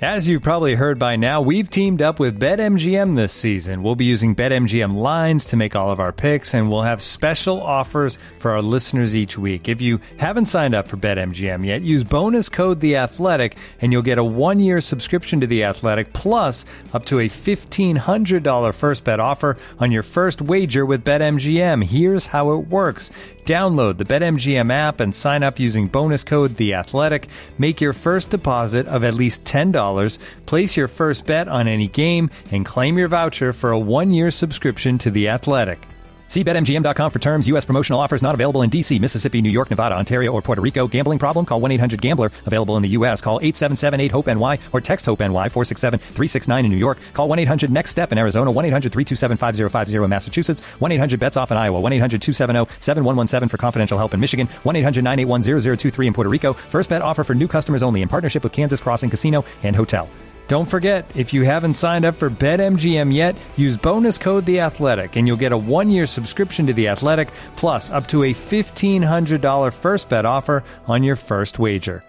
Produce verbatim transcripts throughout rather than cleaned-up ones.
As you've probably heard by now, we've teamed up with BetMGM this season. We'll be using BetMGM lines to make all of our picks, and we'll have special offers for our listeners each week. If you haven't signed up for BetMGM yet, use bonus code The Athletic, and you'll get a one-year subscription to The Athletic, plus up to a fifteen hundred dollars first bet offer on your first wager with BetMGM. Here's how it works. Download the BetMGM app and sign up using bonus code The Athletic. Make your first deposit of at least ten dollars, place your first bet on any game, and claim your voucher for a one-year subscription to The Athletic. See Bet M G M dot com for terms. U S promotional offers not available in D C, Mississippi, New York, Nevada, Ontario, or Puerto Rico. Gambling problem? Call one eight hundred gambler. Available in the U S. Call eight seven seven eight hope N Y or text HOPE-NY four six seven three six nine in New York. Call one eight hundred next step in Arizona. one eight hundred three two seven five zero five zero in Massachusetts. one eight hundred bets off in Iowa. one eight hundred two seven zero seven one one seven for confidential help in Michigan. one eight hundred nine eight one zero zero two three in Puerto Rico. First bet offer for new customers only in partnership with Kansas Crossing Casino and Hotel. Don't forget, if you haven't signed up for BetMGM yet, use bonus code The Athletic, and you'll get a one-year subscription to The Athletic, plus up to a fifteen hundred dollars first bet offer on your first wager.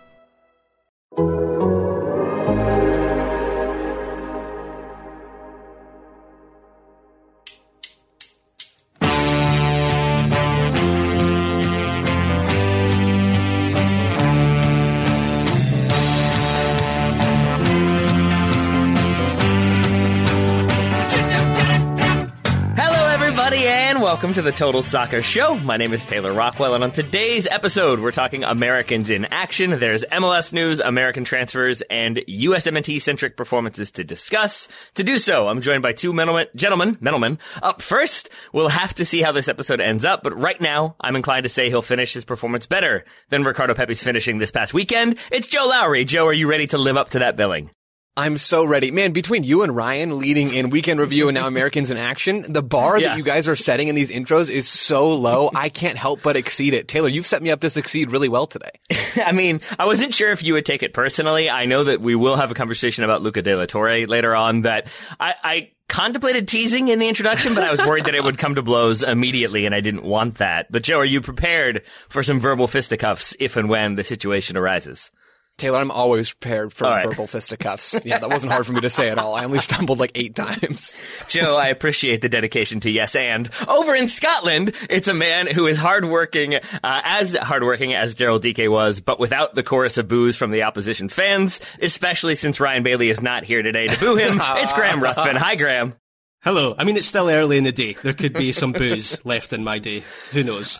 Welcome to the Total Soccer Show. My name is Taylor Rockwell, and on today's episode, we're talking Americans in action. There's M L S news, American transfers, and U S M N T-centric performances to discuss. To do so, I'm joined by two gentlemen, gentlemen, gentlemen. Up first, we'll have to see how this episode ends up, but right now, I'm inclined to say he'll finish his performance better than Ricardo Pepi's finishing this past weekend. It's Joe Lowry. Joe, are you ready to live up to that billing? I'm so ready. Man, between you and Ryan leading in Weekend Review and now Americans in Action, the bar yeah. that you guys are setting in these intros is so low, I can't help but exceed it. Taylor, you've set me up to succeed really well today. I mean, I wasn't sure if you would take it personally. I know that we will have a conversation about Luca De La Torre later on that I, I contemplated teasing in the introduction, but I was worried that it would come to blows immediately, and I didn't want that. But Joe, are you prepared for some verbal fisticuffs if and when the situation arises? Taylor, I'm always prepared for right. verbal fisticuffs. Yeah, that wasn't hard for me to say at all. I only stumbled like eight times. Joe, I appreciate the dedication to yes and. Over in Scotland, it's a man who is hardworking, uh, as hardworking as Daryl Dike was, but without the chorus of boos from the opposition fans, especially since Ryan Bailey is not here today to boo him. It's Graham Ruthven. Hi, Graham. Hello. I mean, it's still early in the day. There could be some boos left in my day. Who knows?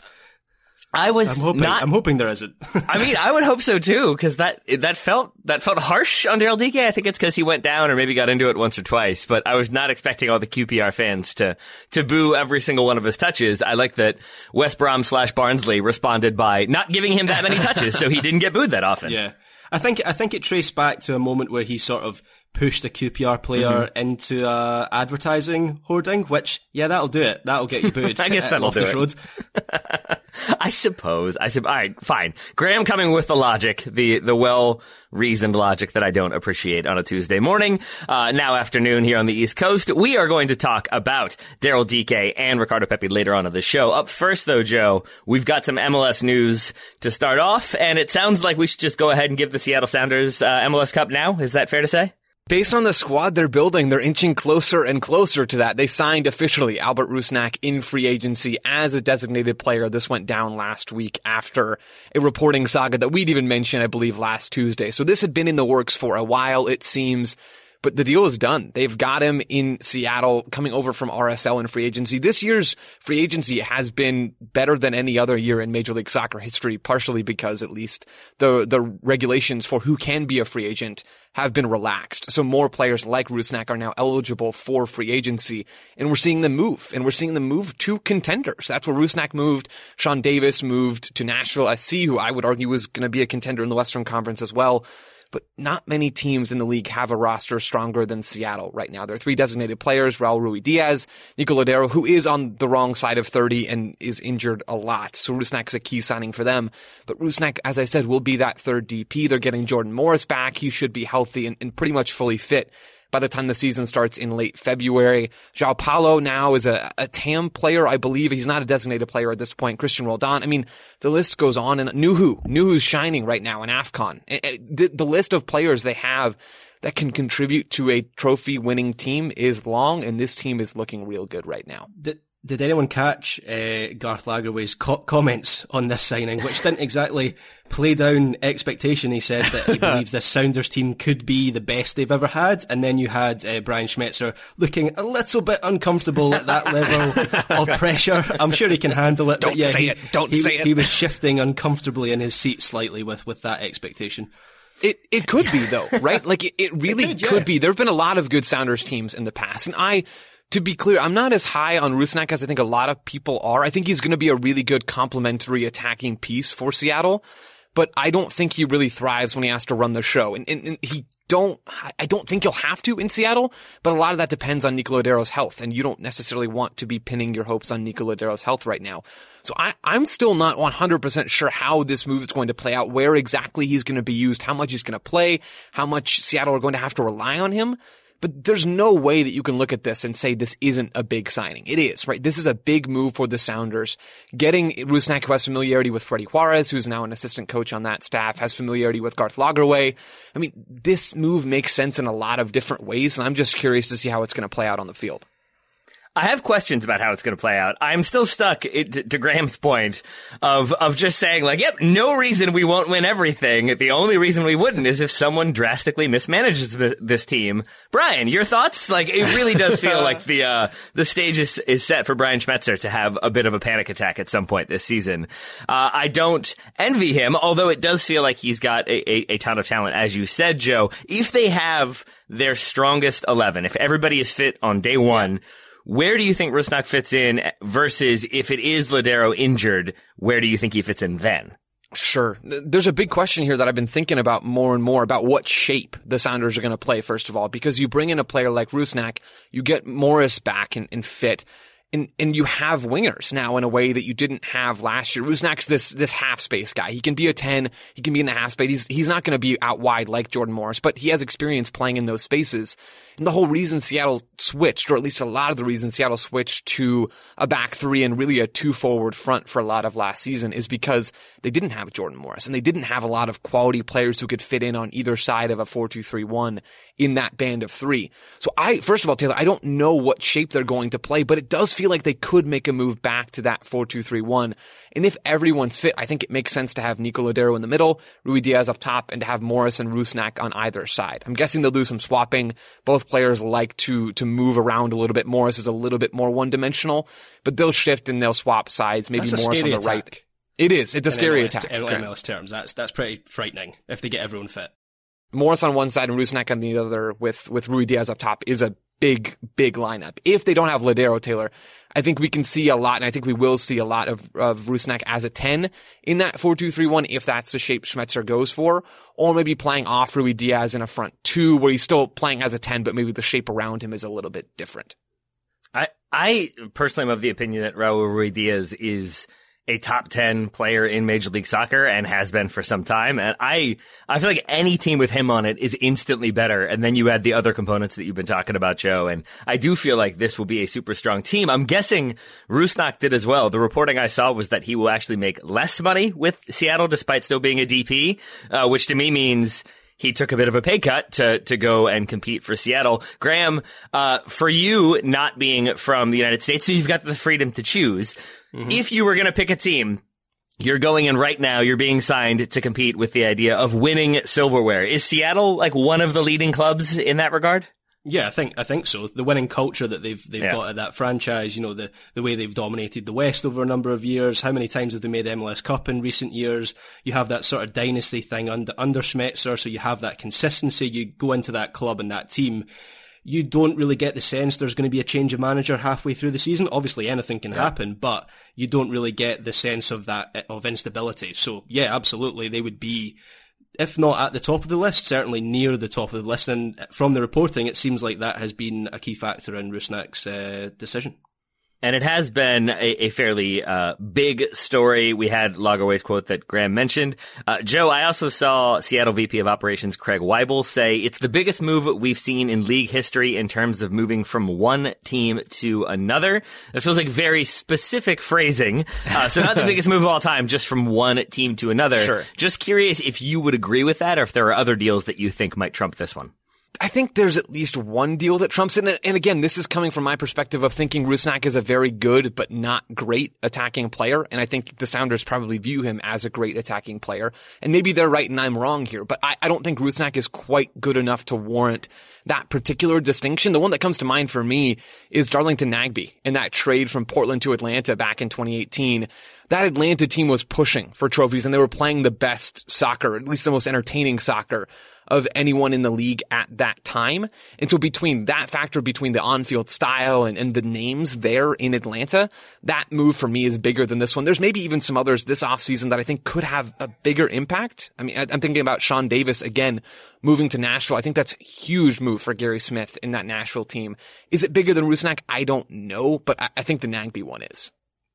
I was I'm hoping, not. I'm hoping there isn't. I mean, I would hope so too, because that that felt that felt harsh on Daryl Dike. I think it's because he went down or maybe got into it once or twice. But I was not expecting all the Q P R fans to to boo every single one of his touches. I like that West Brom slash Barnsley responded by not giving him that many touches, so he didn't get booed that often. Yeah, I think I think it traced back to a moment where he sort of pushed a Q P R player mm-hmm. into uh, advertising hoarding, which, yeah, that'll do it. That'll get you booed. I guess that'll do it. Road. I suppose. I sub- All right, fine. Graham coming with the logic, the the well-reasoned logic that I don't appreciate on a Tuesday morning. Uh, now afternoon here on the East Coast. We are going to talk about Daryl Dike and Ricardo Pepi later on in the show. Up first, though, Joe, we've got some M L S news to start off, and it sounds like we should just go ahead and give the Seattle Sounders uh, M L S Cup now. Is that fair to say? Based on the squad they're building, they're inching closer and closer to that. They signed officially Albert Rusnak in free agency as a designated player. This went down last week after a reporting saga that we'd even mentioned, I believe, last Tuesday. So this had been in the works for a while, it seems. But the deal is done. They've got him in Seattle, coming over from R S L in free agency. This year's free agency has been better than any other year in Major League Soccer history, partially because at least the the regulations for who can be a free agent have been relaxed. So more players like Rusnak are now eligible for free agency, and we're seeing them move, and we're seeing them move to contenders. That's where Rusnak moved. Sean Davis moved to Nashville S C, who I would argue was going to be a contender in the Western Conference as well. But not many teams in the league have a roster stronger than Seattle right now. There are three designated players: Raul Ruidiaz, Nico Lodeiro, who is on the wrong side of thirty and is injured a lot. So Rusnak is a key signing for them. But Rusnak, as I said, will be that third D P. They're getting Jordan Morris back. He should be healthy and, and pretty much fully fit by the time the season starts in late February. João Paulo now is a, a T A M player, I believe. He's not a designated player at this point. Christian Roldan. I mean, the list goes on. And Nuhu, Nuhu's shining right now in AFCON. The, the list of players they have that can contribute to a trophy-winning team is long, and this team is looking real good right now. Did, did anyone catch uh, Garth Lagerwey's co- comments on this signing, which didn't exactly play down expectation? He said that he believes this Sounders team could be the best they've ever had, and then you had uh, Brian Schmetzer looking a little bit uncomfortable at that level of pressure. I'm sure he can handle it. Don't but yeah, say he, it. Don't he, say it. He was shifting uncomfortably in his seat slightly with, with that expectation. It it could be though, right? Like it, it really it could, yeah. could be. There have been a lot of good Sounders teams in the past, and I, to be clear, I'm not as high on Rusnak as I think a lot of people are. I think he's going to be a really good complementary attacking piece for Seattle, but I don't think he really thrives when he has to run the show, and, and, and he don't. I don't think he'll have to in Seattle, but a lot of that depends on Nico Lodeiro's health, and you don't necessarily want to be pinning your hopes on Nico Lodeiro's health right now. So I, I'm still not one hundred percent sure how this move is going to play out, where exactly he's going to be used, how much he's going to play, how much Seattle are going to have to rely on him. But there's no way that you can look at this and say this isn't a big signing. It is, right? This is a big move for the Sounders. Getting Rusnak, who has familiarity with Freddie Juarez, who's now an assistant coach on that staff, has familiarity with Garth Lagerwey. I mean, this move makes sense in a lot of different ways, and I'm just curious to see how it's going to play out on the field. I have questions about how it's going to play out. I'm still stuck it, to Graham's point of of just saying, like, yep, no reason we won't win everything. The only reason we wouldn't is if someone drastically mismanages the, this team. Brian, your thoughts? Like, it really does feel like the uh the stage is, is set for Brian Schmetzer to have a bit of a panic attack at some point this season. Uh I don't envy him, although it does feel like he's got a, a, a ton of talent, as you said, Joe. If they have their strongest eleven, if everybody is fit on day one, yeah. Where do you think Rusnak fits in versus if it is Lodeiro injured, where do you think he fits in then? Sure. There's a big question here that I've been thinking about more and more about what shape the Sounders are going to play, first of all, because you bring in a player like Rusnak, you get Morris back and, and fit. And, and you have wingers now in a way that you didn't have last year. Rusnak's this, this half space guy. He can be a ten. He can be in the half space. He's, he's not going to be out wide like Jordan Morris, but he has experience playing in those spaces. And the whole reason Seattle switched, or at least a lot of the reason Seattle switched to a back three and really a two forward front for a lot of last season is because they didn't have Jordan Morris and they didn't have a lot of quality players who could fit in on either side of a four two three one in that band of three. So I, first of all, Taylor, I don't know what shape they're going to play, but it does feel like they could make a move back to that four two three one. And if everyone's fit, I think it makes sense to have Nico Lodeiro in the middle, Ruidíaz up top, and to have Morris and Rusnak on either side. I'm guessing they'll do some swapping. Both players like to, to move around a little bit. Morris is a little bit more one-dimensional, but they'll shift and they'll swap sides. Maybe That's Morris on the attack. right. It is. It's a in scary M L S, attack. In M L S terms, that's, that's pretty frightening if they get everyone fit. Morris on one side and Rusnak on the other with, with Ruidíaz up top is a big, big lineup. If they don't have Lodeiro, Taylor, I think we can see a lot, and I think we will see a lot of, of Rusnak as a ten in that four two three one if that's the shape Schmetzer goes for, or maybe playing off Ruidíaz in a front two where he's still playing as a ten, but maybe the shape around him is a little bit different. I, I personally am of the opinion that Raul Ruidíaz is a top ten player in Major League Soccer and has been for some time. And I, I feel like any team with him on it is instantly better. And then you add the other components that you've been talking about, Joe. And I do feel like this will be a super strong team. I'm guessing Rusnak did as well. The reporting I saw was that he will actually make less money with Seattle despite still being a D P, uh, which to me means he took a bit of a pay cut to, to go and compete for Seattle. Graham, uh, for you not being from the United States, so you've got the freedom to choose. Mm-hmm. If you were going to pick a team, you're going in right now, you're being signed to compete with the idea of winning silverware. Is Seattle like one of the leading clubs in that regard? Yeah, I think I think so. The winning culture that they've they've yeah. got at that franchise, you know, the the way they've dominated the West over a number of years. How many times have they made M L S Cup in recent years? You have that sort of dynasty thing under under Schmetzer, so you have that consistency. You go into that club and that team, you don't really get the sense there's going to be a change of manager halfway through the season. Obviously, anything can yeah. happen, but you don't really get the sense of that of instability. So yeah, absolutely, they would be, if not at the top of the list, certainly near the top of the list. And from the reporting, it seems like that has been a key factor in Rusnak's uh, decision. And it has been a, a fairly uh, big story. We had Lagerwey's quote that Graham mentioned. Uh, Joe, I also saw Seattle V P of Operations Craig Weibel say it's the biggest move we've seen in league history in terms of moving from one team to another. That feels like very specific phrasing. Uh, so not the biggest move of all time, just from one team to another. Sure. Just curious if you would agree with that or if there are other deals that you think might trump this one. I think there's at least one deal that trumps it. And again, this is coming from my perspective of thinking Rusnak is a very good but not great attacking player. And I think the Sounders probably view him as a great attacking player. And maybe they're right and I'm wrong here, but I, I don't think Rusnak is quite good enough to warrant that particular distinction. The one that comes to mind for me is Darlington Nagbe in that trade from Portland to Atlanta back in twenty eighteen. That Atlanta team was pushing for trophies and they were playing the best soccer, at least the most entertaining soccer of anyone in the league at that time. And so between that factor, between the on-field style and, and the names there in Atlanta, that move for me is bigger than this one. There's maybe even some others this offseason that I think could have a bigger impact. I mean, I'm thinking about Sean Davis again, moving to Nashville. I think that's a huge move for Gary Smith in that Nashville team. Is it bigger than Rusnak? I don't know, but I, I think the Nagbe one is.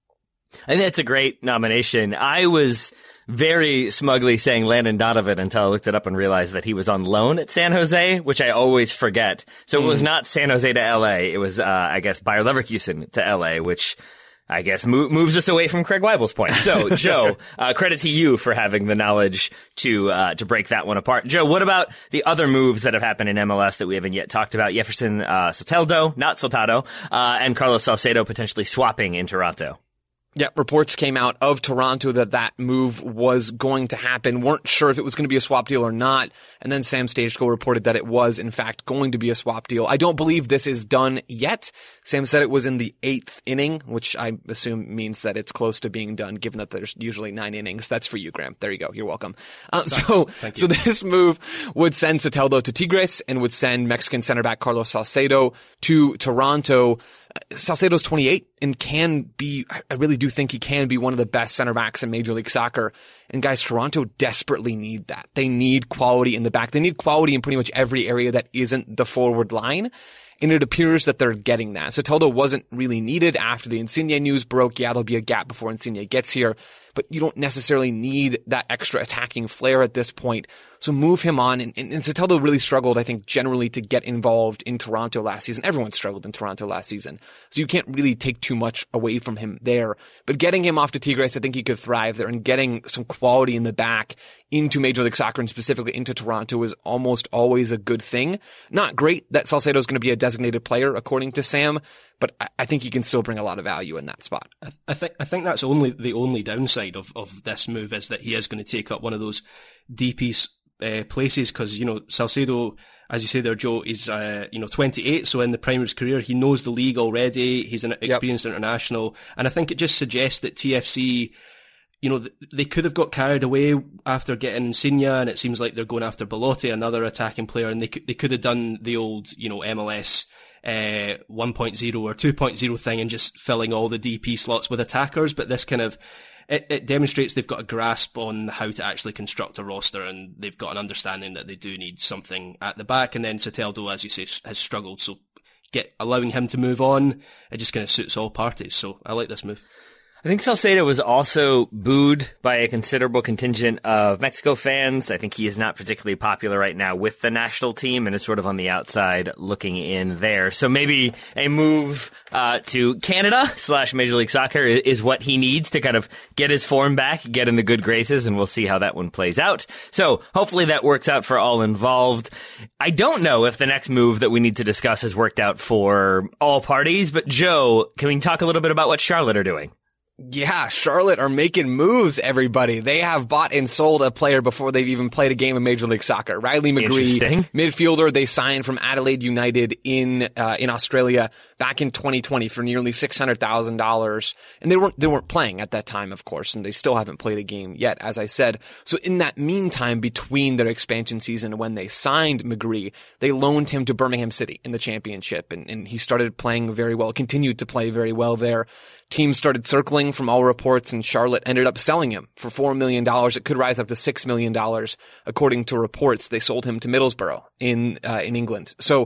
I think that's a great nomination. I was very smugly saying Landon Donovan until I looked it up and realized that he was on loan at San Jose, which I always forget. So mm. it was not San Jose to L A. It was, uh, I guess, Bayer Leverkusen to L A, which I guess mo- moves us away from Craig Weibel's point. So, Joe, uh, credit to you for having the knowledge to uh, to break that one apart. Joe, what about the other moves that have happened in M L S that we haven't yet talked about? Jefferson uh, Soteldo, not Soteldo, uh, and Carlos Salcedo potentially swapping in Toronto. Yeah, reports came out of Toronto that that move was going to happen. Weren't sure if it was going to be a swap deal or not. And then Sam Stejsko reported that it was, in fact, going to be a swap deal. I don't believe this is done yet. Sam said it was in the eighth inning, which I assume means that it's close to being done, given that there's usually nine innings. That's for you, Graham. There you go. You're welcome. Uh, so, so this move would send Soteldo to Tigres and would send Mexican center back Carlos Salcedo to Toronto. Salcedo's twenty-eight and can be, I really do think he can be one of the best center backs in Major League Soccer. And guys, Toronto desperately need that. They need quality in the back. They need quality in pretty much every area that isn't the forward line. And it appears that they're getting that. Soteldo wasn't really needed after the Insigne news broke. Yeah, there'll be a gap before Insigne gets here, but you don't necessarily need that extra attacking flair at this point. So move him on. And, and, and Soteldo really struggled, I think, generally to get involved in Toronto last season. Everyone struggled in Toronto last season. So you can't really take too much away from him there. But getting him off to Tigres, I think he could thrive there. And getting some quality in the back into Major League Soccer and specifically into Toronto is almost always a good thing. Not great that Salcedo is going to be a designated player, according to Sam, but I, I think he can still bring a lot of value in that spot. I, I think I think that's only the only downside of, of this move is that he is going to take up one of those D P uh, places because, you know, Salcedo, as you say there, Joe, is, uh, you know, twenty-eight. So in the prime of his career, he knows the league already. He's an experienced yep. international. And I think it just suggests that T F C, you know, they could have got carried away after getting Insigne, and it seems like they're going after Belotti, another attacking player, and they could, they could have done the old, you know, M L S uh, one point oh or two point oh thing and just filling all the D P slots with attackers. But this kind of, it, it demonstrates they've got a grasp on how to actually construct a roster, and they've got an understanding that they do need something at the back. And then Soteldo, as you say, has struggled, so get allowing him to move on, it just kind of suits all parties. So I like this move. I think Salcedo was also booed by a considerable contingent of Mexico fans. I think he is not particularly popular right now with the national team and is sort of on the outside looking in there. So maybe a move uh to Canada slash Major League Soccer is what he needs to kind of get his form back, get in the good graces, and we'll see how that one plays out. So hopefully that works out for all involved. I don't know if the next move that we need to discuss has worked out for all parties, but Joe, can we talk a little bit about what Charlotte are doing? Yeah, Charlotte are making moves, everybody. They have bought and sold a player before they've even played a game of Major League Soccer. Riley McGree, midfielder, they signed from Adelaide United in uh, in Australia back in twenty twenty for nearly six hundred thousand dollars. And they weren't they weren't playing at that time, of course, and they still haven't played a game yet, as I said. So in that meantime, between their expansion season and when they signed McGree, they loaned him to Birmingham City in the championship, and, and he started playing very well, continued to play very well there. Teams started circling from all reports, and Charlotte ended up selling him for four million dollars. It could rise up to six million dollars, according to reports. They sold him to Middlesbrough in uh, in England. So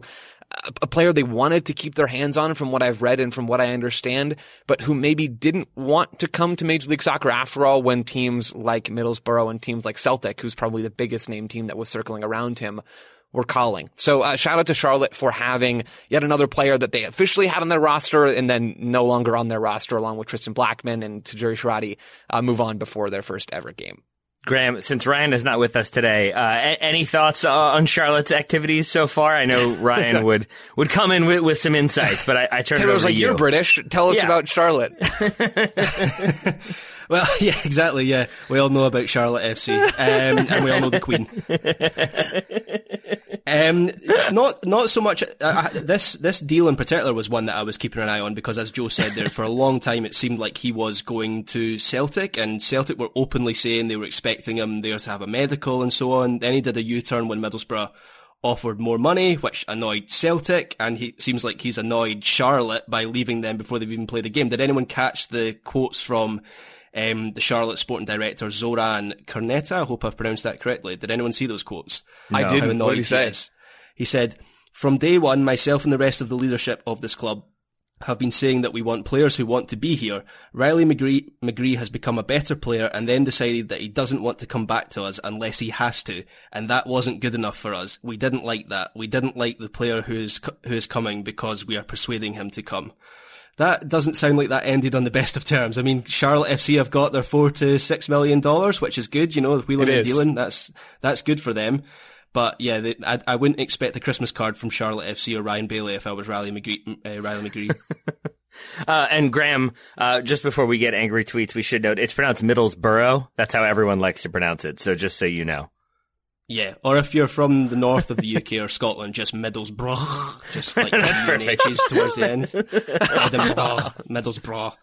a player they wanted to keep their hands on from what I've read and from what I understand, but who maybe didn't want to come to Major League Soccer after all when teams like Middlesbrough and teams like Celtic, who's probably the biggest name team that was circling around him, were calling. So uh, shout out to Charlotte for having yet another player that they officially had on their roster and then no longer on their roster, along with Tristan Blackman and Tajiri Sharati, uh, move on before their first ever game. Graham, since Ryan is not with us today, uh, a- any thoughts uh, on Charlotte's activities so far? I know Ryan would, would come in with, with some insights, but I, I turn it over like, to you. You're British. Tell us yeah. about Charlotte. Well, yeah, exactly. Yeah, we all know about Charlotte F C, um, and we all know the Queen. Um, not not so much. Uh, this this deal in particular was one that I was keeping an eye on because, as Joe said there, for a long time it seemed like he was going to Celtic, and Celtic were openly saying they were expecting him there to have a medical and so on. Then he did a U-turn when Middlesbrough offered more money, which annoyed Celtic, and he seems like he's annoyed Charlotte by leaving them before they've even played a game. Did anyone catch the quotes from Um, the Charlotte sporting director, Zoran Corneta? I hope I've pronounced that correctly. Did anyone see those quotes? No. I didn't. What did he say? He, he said, "From day one, myself and the rest of the leadership of this club have been saying that we want players who want to be here. Riley McGree, McGree has become a better player and then decided that he doesn't want to come back to us unless he has to. And that wasn't good enough for us. We didn't like that. We didn't like the player who is, who is coming because we are persuading him to come." That doesn't sound like that ended on the best of terms. I mean, Charlotte F C have got their four to six million dollars, which is good. You know, wheeling and dealing, that's that's good for them. But yeah, they, I, I wouldn't expect a Christmas card from Charlotte F C or Ryan Bailey if I was Riley McGree. Uh, Riley McGree. uh, and Graham, uh, just before we get angry tweets, we should note it's pronounced Middlesbrough. That's how everyone likes to pronounce it. So just so you know. Yeah, or if you're from the north of the U K or Scotland, just Middlesbrough, just like That's perfect. H's towards the end. Edinburgh, Middlesbrough.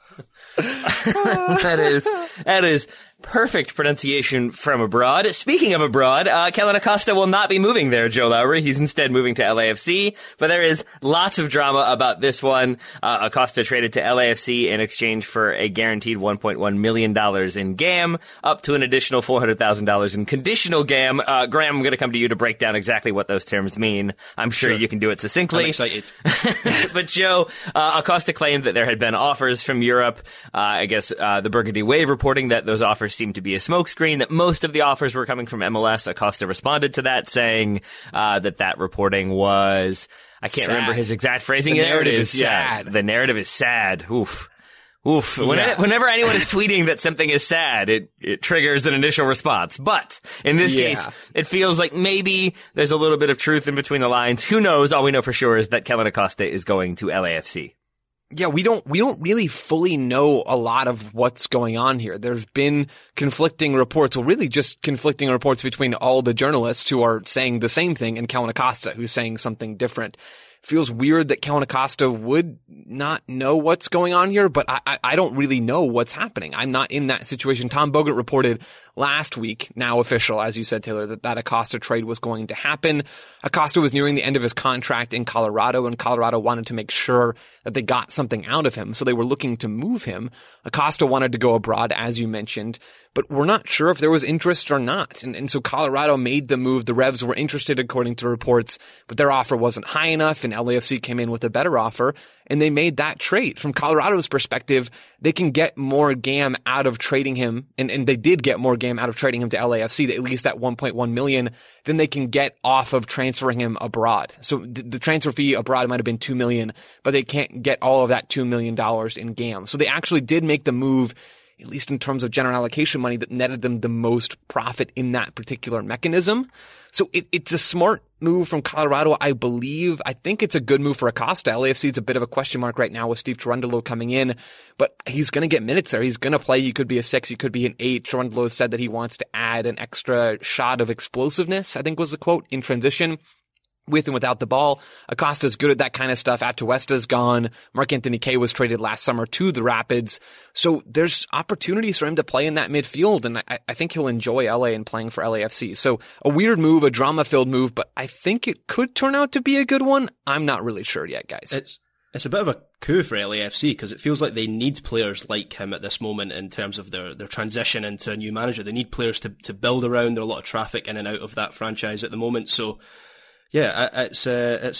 that is that is perfect pronunciation from abroad. Speaking of abroad, uh, Kellyn Acosta will not be moving there, Joe Lowry. He's instead moving to L A F C, but there is lots of drama about this one. Uh, Acosta traded to L A F C in exchange for a guaranteed one point one million dollars in G A M, up to an additional four hundred thousand dollars in conditional G A M. Uh, Graham, I'm going to come to you to break down exactly what those terms mean. I'm sure, sure. you can do it succinctly. I'm excited. But Joe, uh, Acosta claimed that there had been offers from Europe. Uh, I guess uh, the Burgundy Wave reporting that those offers seemed to be a smokescreen, that most of the offers were coming from M L S. Acosta responded to that, saying uh, that that reporting was, I can't sad. remember his exact phrasing. The there it narrative is. is Yeah, sad. the narrative is sad. Oof. Oof. Yeah. Whenever, whenever anyone is tweeting that something is sad, it, it triggers an initial response. But in this Yeah. case, it feels like maybe there's a little bit of truth in between the lines. Who knows? All we know for sure is that Kellyn Acosta is going to L A F C. Yeah, we don't, we don't really fully know a lot of what's going on here. There's been conflicting reports, well, really just conflicting reports between all the journalists who are saying the same thing and Kellyn Acosta, who's saying something different. Feels weird that Kellyn Acosta would not know what's going on here, but I, I, I don't really know what's happening. I'm not in that situation. Tom Bogert reported last week, now official, as you said, Taylor, that that Acosta trade was going to happen. Acosta was nearing the end of his contract in Colorado, and Colorado wanted to make sure that they got something out of him, so they were looking to move him. Acosta wanted to go abroad, as you mentioned, but we're not sure if there was interest or not. And, and so Colorado made the move. The Revs were interested, according to reports, but their offer wasn't high enough, and L A F C came in with a better offer, and they made that trade. From Colorado's perspective, they can get more G A M out of trading him, and, and they did get more G A M out of trading him to L A F C, at least that one point one million dollars, than they can get off of transferring him abroad. So the, the transfer fee abroad might have been two million dollars, but they can't get all of that two million dollars in G A M. So they actually did make the move, at least in terms of general allocation money, that netted them the most profit in that particular mechanism. So it, it's a smart move from Colorado, I believe. I think it's a good move for Acosta. L A F C is a bit of a question mark right now with Steve Cherundolo coming in, but he's going to get minutes there. He's going to play. He could be a six. He could be an eight. Cherundolo said that he wants to add an extra shot of explosiveness, I think was the quote, in transition. With and without the ball. Acosta's good at that kind of stuff. Atuesta's gone. Mark-Anthony Kaye was traded last summer to the Rapids. So there's opportunities for him to play in that midfield, and I, I think he'll enjoy L A and playing for L A F C. So a weird move, a drama-filled move, but I think it could turn out to be a good one. I'm not really sure yet, guys. It's it's a bit of a coup for L A F C because it feels like they need players like him at this moment in terms of their, their transition into a new manager. They need players to, to build around. There's a lot of traffic in and out of that franchise at the moment. So, yeah, it's a, it's a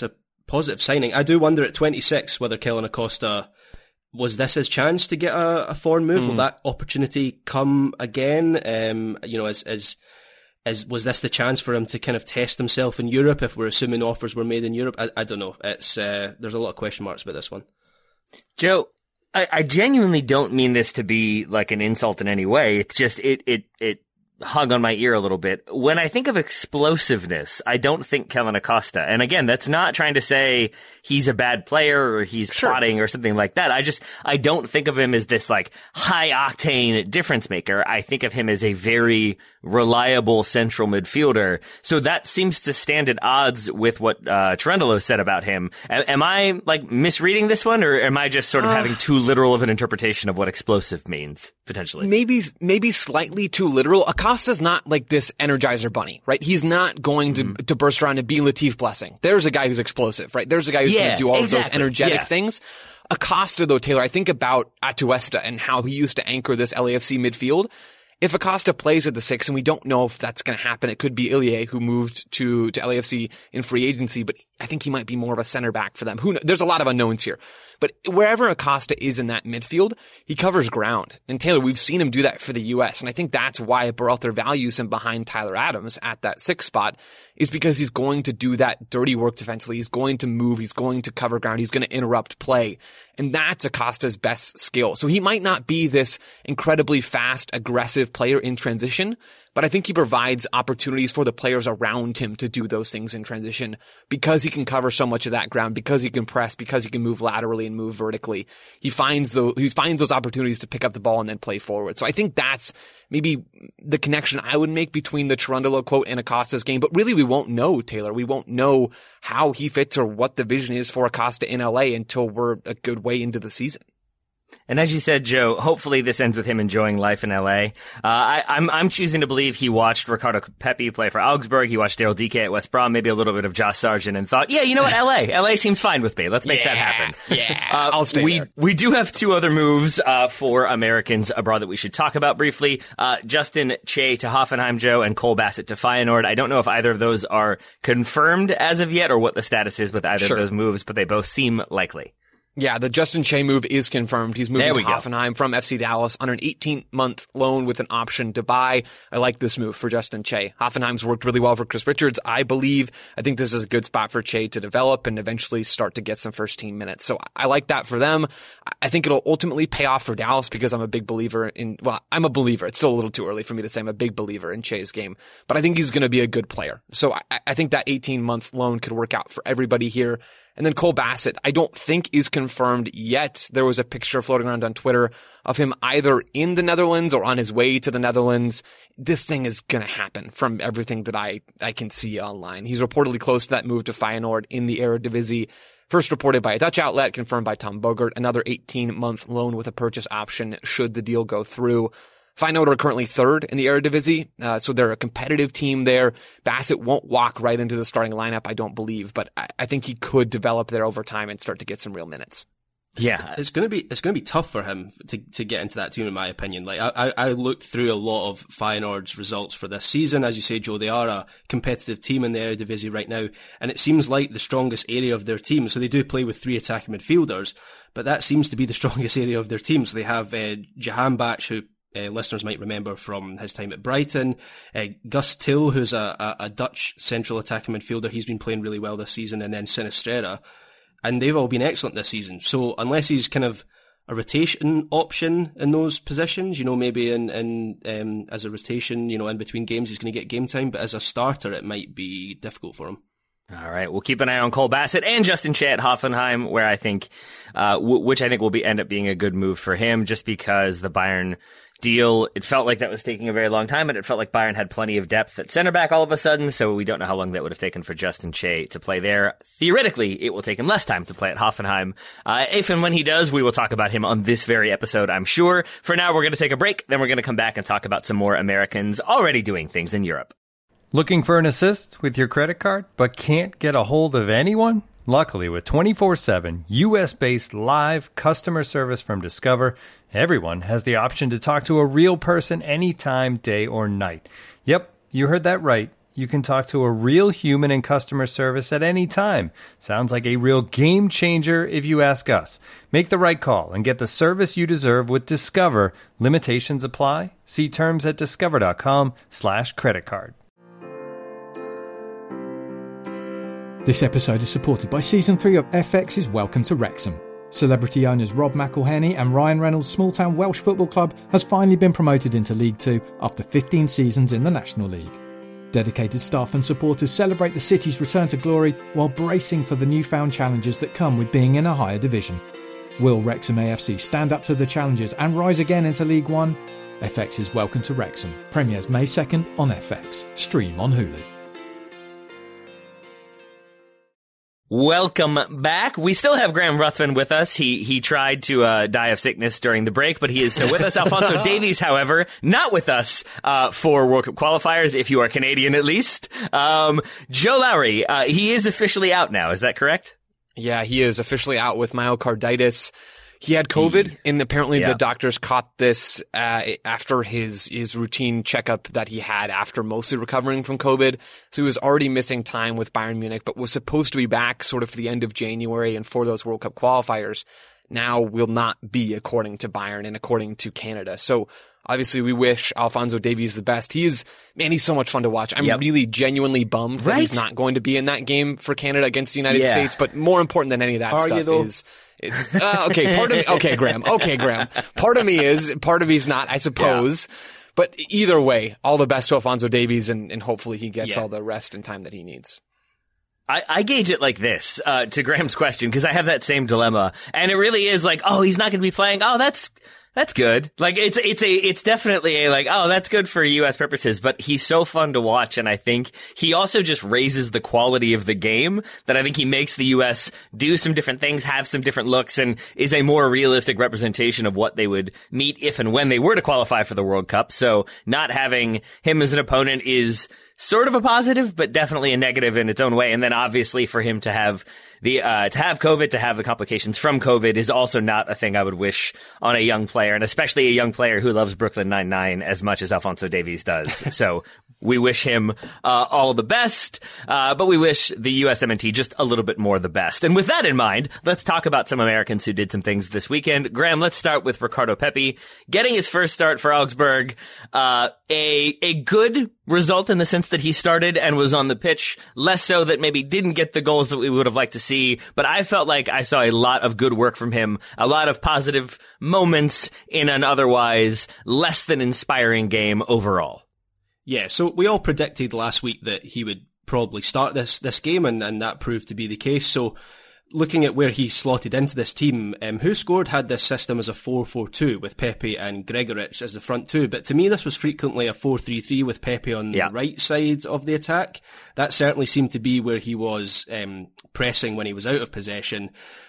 positive signing. I do wonder at twenty-six whether Kellyn Acosta, was this his chance to get a, a foreign move? Mm. Will that opportunity come again? Um, you know, as, as, as, was this the chance for him to kind of test himself in Europe if we're assuming offers were made in Europe? I, I don't know. It's, uh, there's a lot of question marks about this one. Joe, I, I genuinely don't mean this to be like an insult in any way. It's just, it, it, it, hung on my ear a little bit. When I think of explosiveness, I don't think Kellyn Acosta. And again, that's not trying to say he's a bad player or he's sure. plotting or something like that. I just, I don't think of him as this like high octane difference maker. I think of him as a very reliable central midfielder. So that seems to stand at odds with what uh Cherundolo said about him. A- am I like misreading this one, or am I just sort of uh, having too literal of an interpretation of what explosive means potentially? Maybe, maybe slightly too literal. Acosta's not like this Energizer bunny, right? He's not going to, mm. to burst around and be Latif Blessing. There's a guy who's explosive, right? There's a guy who's yeah, going to do all exactly. of those energetic yeah. things. Acosta, though, Taylor, I think about Atuesta and how he used to anchor this L A F C midfield. If Acosta plays at the six, and we don't know if that's going to happen, it could be Ilie who moved to, to L A F C in free agency, but I think he might be more of a center back for them. Who knows? There's a lot of unknowns here. But wherever Acosta is in that midfield, he covers ground. And Taylor, we've seen him do that for the U S. And I think that's why Berhalter values him behind Tyler Adams at that sixth spot, is because he's going to do that dirty work defensively. He's going to move. He's going to cover ground. He's going to interrupt play. And that's Acosta's best skill. So he might not be this incredibly fast, aggressive player in transition, but I think he provides opportunities for the players around him to do those things in transition because he can cover so much of that ground, because he can press, because he can move laterally and move vertically. He finds the, he finds those opportunities to pick up the ball and then play forward. So I think that's maybe the connection I would make between the Cherundolo quote and Acosta's game. But really, we won't know, Taylor. We won't know how he fits or what the vision is for Acosta in L A until we're a good way into the season. And as you said, Joe, hopefully this ends with him enjoying life in L A. Uh, I, I'm, I'm choosing to believe he watched Ricardo Pepi play for Augsburg. He watched Daryl Dike at West Brom, maybe a little bit of Josh Sargent, and thought, yeah, you know what, L A. L A seems fine with me. Let's make yeah, that happen. Yeah, uh, I'll stay we, there. We do have two other moves uh, for Americans abroad that we should talk about briefly. Uh, Justin Che to Hoffenheim, Joe, and Cole Bassett to Feyenoord. I don't know if either of those are confirmed as of yet or what the status is with either sure. of those moves, but they both seem likely. Yeah, the Justin Che move is confirmed. He's moving to go. Hoffenheim from F C Dallas on an eighteen-month loan with an option to buy. I like this move for Justin Che. Hoffenheim's worked really well for Chris Richards, I believe. I think this is a good spot for Che to develop and eventually start to get some first-team minutes. So I like that for them. I think it'll ultimately pay off for Dallas because I'm a big believer in, well, I'm a believer. It's still a little too early for me to say I'm a big believer in Che's game, but I think he's going to be a good player. So I, I think that eighteen-month loan could work out for everybody here. And then Cole Bassett, I don't think is confirmed yet. There was a picture floating around on Twitter of him either in the Netherlands or on his way to the Netherlands. This thing is going to happen from everything that I, I can see online. He's reportedly close to that move to Feyenoord in the Eredivisie. First reported by a Dutch outlet, confirmed by Tom Bogert. Another eighteen-month loan with a purchase option should the deal go through. Feyenoord are currently third in the Eredivisie, uh, so they're a competitive team there. Bassett won't walk right into the starting lineup, I don't believe, but I, I think he could develop there over time and start to get some real minutes. Yeah, it's going to be it's going to be tough for him to to get into that team, in my opinion. Like I I looked through a lot of Feyenoord's results for this season. As you say, Joe, they are a competitive team in the Eredivisie right now, and it seems like the strongest area of their team. So they do play with three attacking midfielders, but that seems to be the strongest area of their team. So they have uh, Jahanbakhsh, who Uh, listeners might remember from his time at Brighton. Uh, Gus Till, who's a, a, a Dutch central attacking midfielder, he's been playing really well this season, and then Sinisterra. And they've all been excellent this season. So unless he's kind of a rotation option in those positions, you know, maybe in, in um, as a rotation, you know, in between games, he's going to get game time, but as a starter, it might be difficult for him. All right, we'll keep an eye on Cole Bassett and Justin Che at Hoffenheim, where I think, uh, w- which I think will be end up being a good move for him, just because the Bayern deal, it felt like that was taking a very long time, and it felt like Bayern had plenty of depth at center back all of a sudden, so we don't know how long that would have taken for Justin Che to play there. Theoretically, it will take him less time to play at Hoffenheim. Uh, if and when he does, we will talk about him on this very episode, I'm sure. For now, we're going to take a break, then we're going to come back and talk about some more Americans already doing things in Europe. Looking for an assist with your credit card, but can't get a hold of anyone? Luckily, with twenty-four seven U S-based live customer service from Discover, everyone has the option to talk to a real person anytime, day or night. Yep, you heard that right. You can talk to a real human in customer service at any time. Sounds like a real game changer if you ask us. Make the right call and get the service you deserve with Discover. Limitations apply. See terms at discover.com slash credit card. This episode is supported by Season three of F X's Welcome to Wrexham. Celebrity owners Rob McElhenney and Ryan Reynolds' small-town Welsh football club has finally been promoted into League Two after fifteen seasons in the National League. Dedicated staff and supporters celebrate the city's return to glory while bracing for the newfound challenges that come with being in a higher division. Will Wrexham A F C stand up to the challenges and rise again into League One? F X's Welcome to Wrexham premieres May second on F X. Stream on Hulu. Welcome back. We still have Graham Ruthven with us. He he tried to uh, die of sickness during the break, but he is still with us. Alphonso Davies, however, not with us uh, for World Cup qualifiers, if you are Canadian at least. Um, Joe Lowry, uh, he is officially out now. Is that correct? Yeah, he is officially out with myocarditis. He had COVID, and apparently yeah. the doctors caught this uh, after his his routine checkup that he had after mostly recovering from COVID. So he was already missing time with Bayern Munich, but was supposed to be back sort of for the end of January and for those World Cup qualifiers. Now will not be, according to Bayern and according to Canada. So obviously we wish Alphonso Davies the best. He is, man, he's so much fun to watch. I'm yep. really genuinely bummed right? that he's not going to be in that game for Canada against the United yeah. States. But more important than any of that Are stuff you, though? is... uh, okay, part of me, okay, Graham. Okay, Graham. Part of me is, part of me's not, I suppose. Yeah. But either way, all the best to Alphonso Davies, and, and hopefully he gets yeah. all the rest and time that he needs. I, I gauge it like this, uh, to Graham's question, because I have that same dilemma. And it really is like, oh, he's not going to be playing. Oh, that's, that's good. Like, it's, it's a, it's definitely a, like, oh, that's good for U S purposes, but he's so fun to watch. And I think he also just raises the quality of the game that I think he makes the U S do some different things, have some different looks, and is a more realistic representation of what they would meet if and when they were to qualify for the World Cup. So not having him as an opponent is sort of a positive, but definitely a negative in its own way. And then obviously for him to have the, uh, to have COVID, to have the complications from COVID is also not a thing I would wish on a young player, and especially a young player who loves Brooklyn Nine-Nine as much as Alphonso Davies does. So we wish him, uh, all the best, uh, but we wish the U S M N T just a little bit more the best. And with that in mind, let's talk about some Americans who did some things this weekend. Graham, let's start with Ricardo Pepi getting his first start for Augsburg. Uh, a, a good result in the sense that he started and was on the pitch, less so that maybe didn't get the goals that we would have liked to see, but I felt like I saw a lot of good work from him, a lot of positive moments in an otherwise less than inspiring game overall. Yeah, so we all predicted last week that he would probably start this this game, and, and that proved to be the case. So looking at where he slotted into this team, um, Who Scored had this system as a four four two with Pepe and Gregoritsch as the front two, but to me this was frequently a four three three with Pepe on yeah. the right side of the attack. That certainly seemed to be where he was um, pressing when he was out of possession.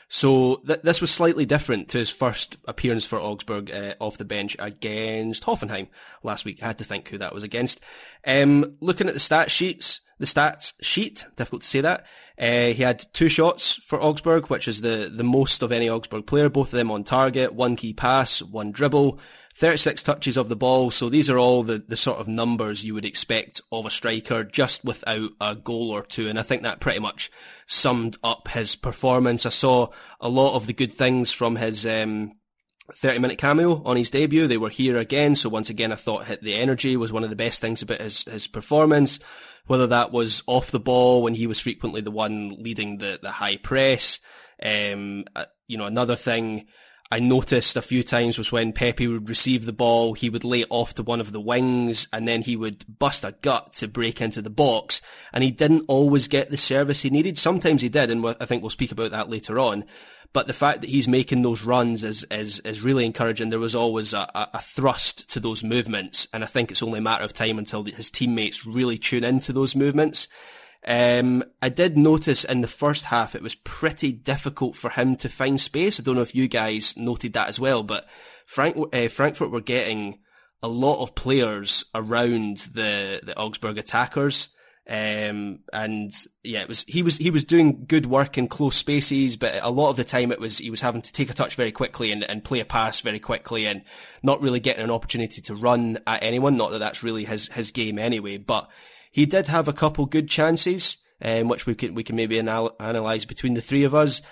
So th- this was slightly different to his first appearance for Augsburg uh, off the bench against Hoffenheim last week. I had to think who that was against. Um, looking at the stat sheets, the stats sheet, difficult to say that. Uh, he had two shots for Augsburg, which is the, the most of any Augsburg player, both of them on target, one key pass, one dribble, thirty-six touches of the ball. So these are all the, the sort of numbers you would expect of a striker, just without a goal or two. And I think that pretty much summed up his performance. I saw a lot of the good things from his um, thirty minute cameo on his debut. They were here again. So once again, I thought hit the energy was one of the best things about his, his performance. Whether that was off the ball when he was frequently the one leading the, the high press. Um, uh, you know, another thing I noticed a few times was when Pepe would receive the ball, he would lay it off to one of the wings and then he would bust a gut to break into the box. And he didn't always get the service he needed. Sometimes he did, and I think we'll speak about that later on. But the fact that he's making those runs is, is, is really encouraging. There was always a, a, a thrust to those movements, and I think it's only a matter of time until his teammates really tune into those movements. Um, I did notice in the first half it was pretty difficult for him to find space. I don't know if you guys noted that as well, but Frank, uh, Frankfurt were getting a lot of players around the, the Augsburg attackers. Um, and yeah, it was, he was, he was doing good work in close spaces, but a lot of the time it was, he was having to take a touch very quickly and, and play a pass very quickly and not really getting an opportunity to run at anyone. Not that that's really his, his game anyway, but He did have a couple good chances, um, which we can we can maybe anal- analyse between the three of us.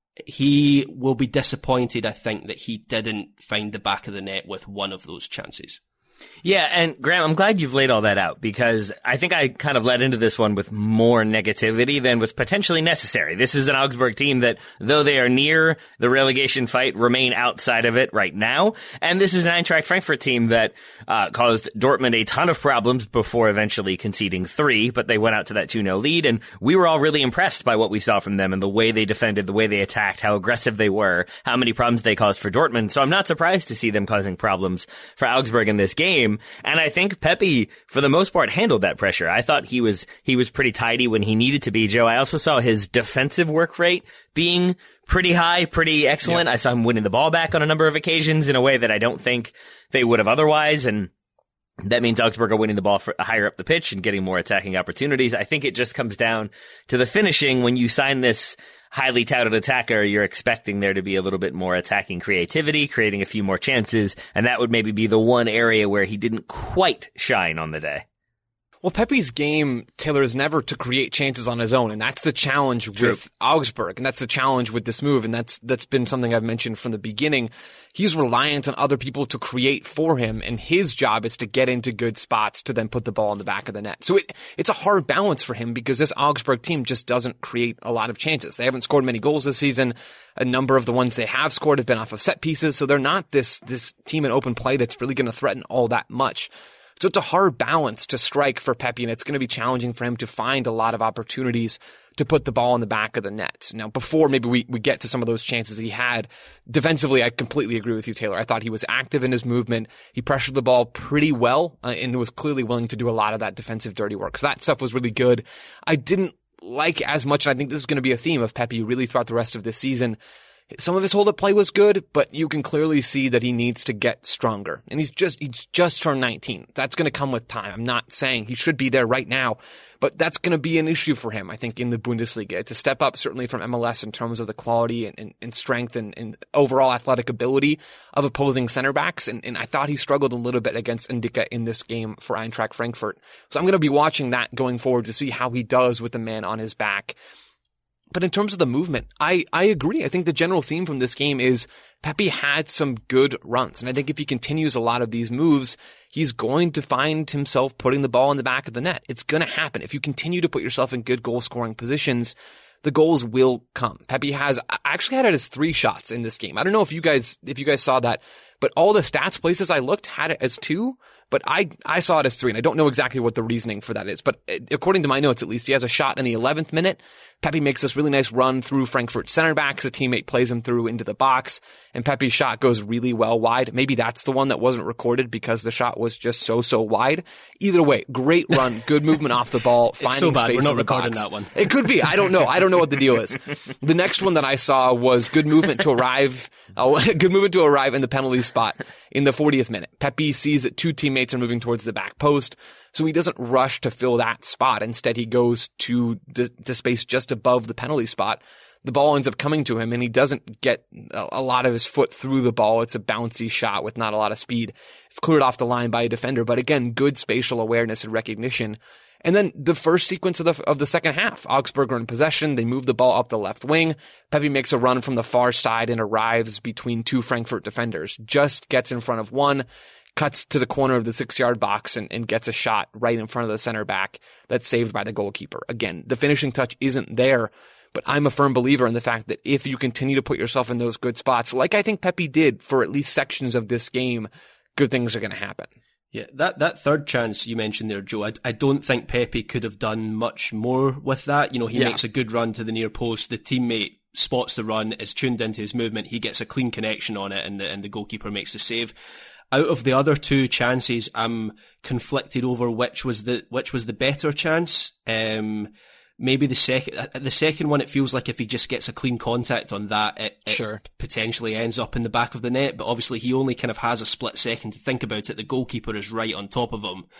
He will be disappointed, I think, that he didn't find the back of the net with one of those chances. Yeah, and Graham, I'm glad you've laid all that out, because I think I kind of led into this one with more negativity than was potentially necessary. This is an Augsburg team that, though they are near the relegation fight, remain outside of it right now. And this is an Eintracht Frankfurt team that uh, caused Dortmund a ton of problems before eventually conceding three, but they went out to that two nil lead, and we were all really impressed by what we saw from them and the way they defended, the way they attacked, how aggressive they were, how many problems they caused for Dortmund. So I'm not surprised to see them causing problems for Augsburg in this game. And I think Pepe, for the most part, handled that pressure. I thought he was he was pretty tidy when he needed to be, Joe. I also saw his defensive work rate being pretty high, pretty excellent. Yeah. I saw him winning the ball back on a number of occasions in a way that I don't think they would have otherwise. And that means Augsburg are winning the ball for, higher up the pitch and getting more attacking opportunities. I think it just comes down to the finishing. When you sign this highly touted attacker, you're expecting there to be a little bit more attacking creativity, creating a few more chances, and that would maybe be the one area where he didn't quite shine on the day. Well, Pepe's game, Taylor, is never to create chances on his own, and that's the challenge True. with Augsburg, and that's the challenge with this move, and that's that's been something I've mentioned from the beginning. He's reliant on other people to create for him, and his job is to get into good spots to then put the ball in the back of the net. So it, it's a hard balance for him, because this Augsburg team just doesn't create a lot of chances. They haven't scored many goals this season. A number of the ones they have scored have been off of set pieces, so they're not this this team in open play that's really going to threaten all that much. So it's a hard balance to strike for Pepe, and it's going to be challenging for him to find a lot of opportunities to put the ball in the back of the net. Now, before maybe we, we get to some of those chances he had, defensively, I completely agree with you, Taylor. I thought he was active in his movement. He pressured the ball pretty well uh, and was clearly willing to do a lot of that defensive dirty work. So that stuff was really good. I didn't like as much, and I think this is going to be a theme of Pepe really throughout the rest of this season. Some of his hold-up play was good, but you can clearly see that he needs to get stronger. And he's just, he's just turned nineteen. That's going to come with time. I'm not saying he should be there right now, but that's going to be an issue for him, I think, in the Bundesliga. It's a step up, certainly, from M L S in terms of the quality and, and, and strength and, and overall athletic ability of opposing center backs. And, and I thought he struggled a little bit against Ndicka in this game for Eintracht Frankfurt. So I'm going to be watching that going forward to see how he does with the man on his back. But in terms of the movement, I, I agree. I think the general theme from this game is Pepe had some good runs. And I think if he continues a lot of these moves, he's going to find himself putting the ball in the back of the net. It's going to happen. If you continue to put yourself in good goal scoring positions, the goals will come. Pepe has actually had it as three shots in this game. I don't know if you guys, if you guys saw that, but all the stats places I looked had it as two. But I, I saw it as three, and I don't know exactly what the reasoning for that is. But according to my notes, at least, he has a shot in the eleventh minute. Pepe makes this really nice run through Frankfurt's center backs. A teammate plays him through into the box, and Pepe's shot goes really well wide. Maybe that's the one that wasn't recorded because the shot was just so, so wide. Either way, great run, good movement off the ball, finding it's so bad. space We're not in the recording box. That one. It could be. I don't know. I don't know what the deal is. The next one that I saw was good movement to arrive, oh, good movement to arrive in the penalty spot in the fortieth minute. Pepe sees that two teammates are moving towards the back post, so he doesn't rush to fill that spot. Instead, he goes to the, the space just above the penalty spot. The ball ends up coming to him, and he doesn't get a, a lot of his foot through the ball. It's a bouncy shot with not a lot of speed. It's cleared off the line by a defender, but again, good spatial awareness and recognition. And then the first sequence of the of the second half, Augsburg are in possession. They move the ball up the left wing. Pepe makes a run from the far side and arrives between two Frankfurt defenders. Just gets in front of one, cuts to the corner of the six-yard box and, and gets a shot right in front of the center back that's saved by the goalkeeper. Again, the finishing touch isn't there, but I'm a firm believer in the fact that if you continue to put yourself in those good spots, like I think Pepe did for at least sections of this game, good things are going to happen. Yeah, that, that third chance you mentioned there, Joe, I, I don't think Pepe could have done much more with that. You know, he yeah. makes a good run to the near post. The teammate spots the run, is tuned into his movement. He gets a clean connection on it, and the, and the goalkeeper makes the save. Out of the other two chances, I'm conflicted over which was the, which was the better chance. Um, maybe the second, the second one, it feels like if he just gets a clean contact on that, it, it sure. potentially ends up in the back of the net. But obviously he only kind of has a split second to think about it. The goalkeeper is right on top of him.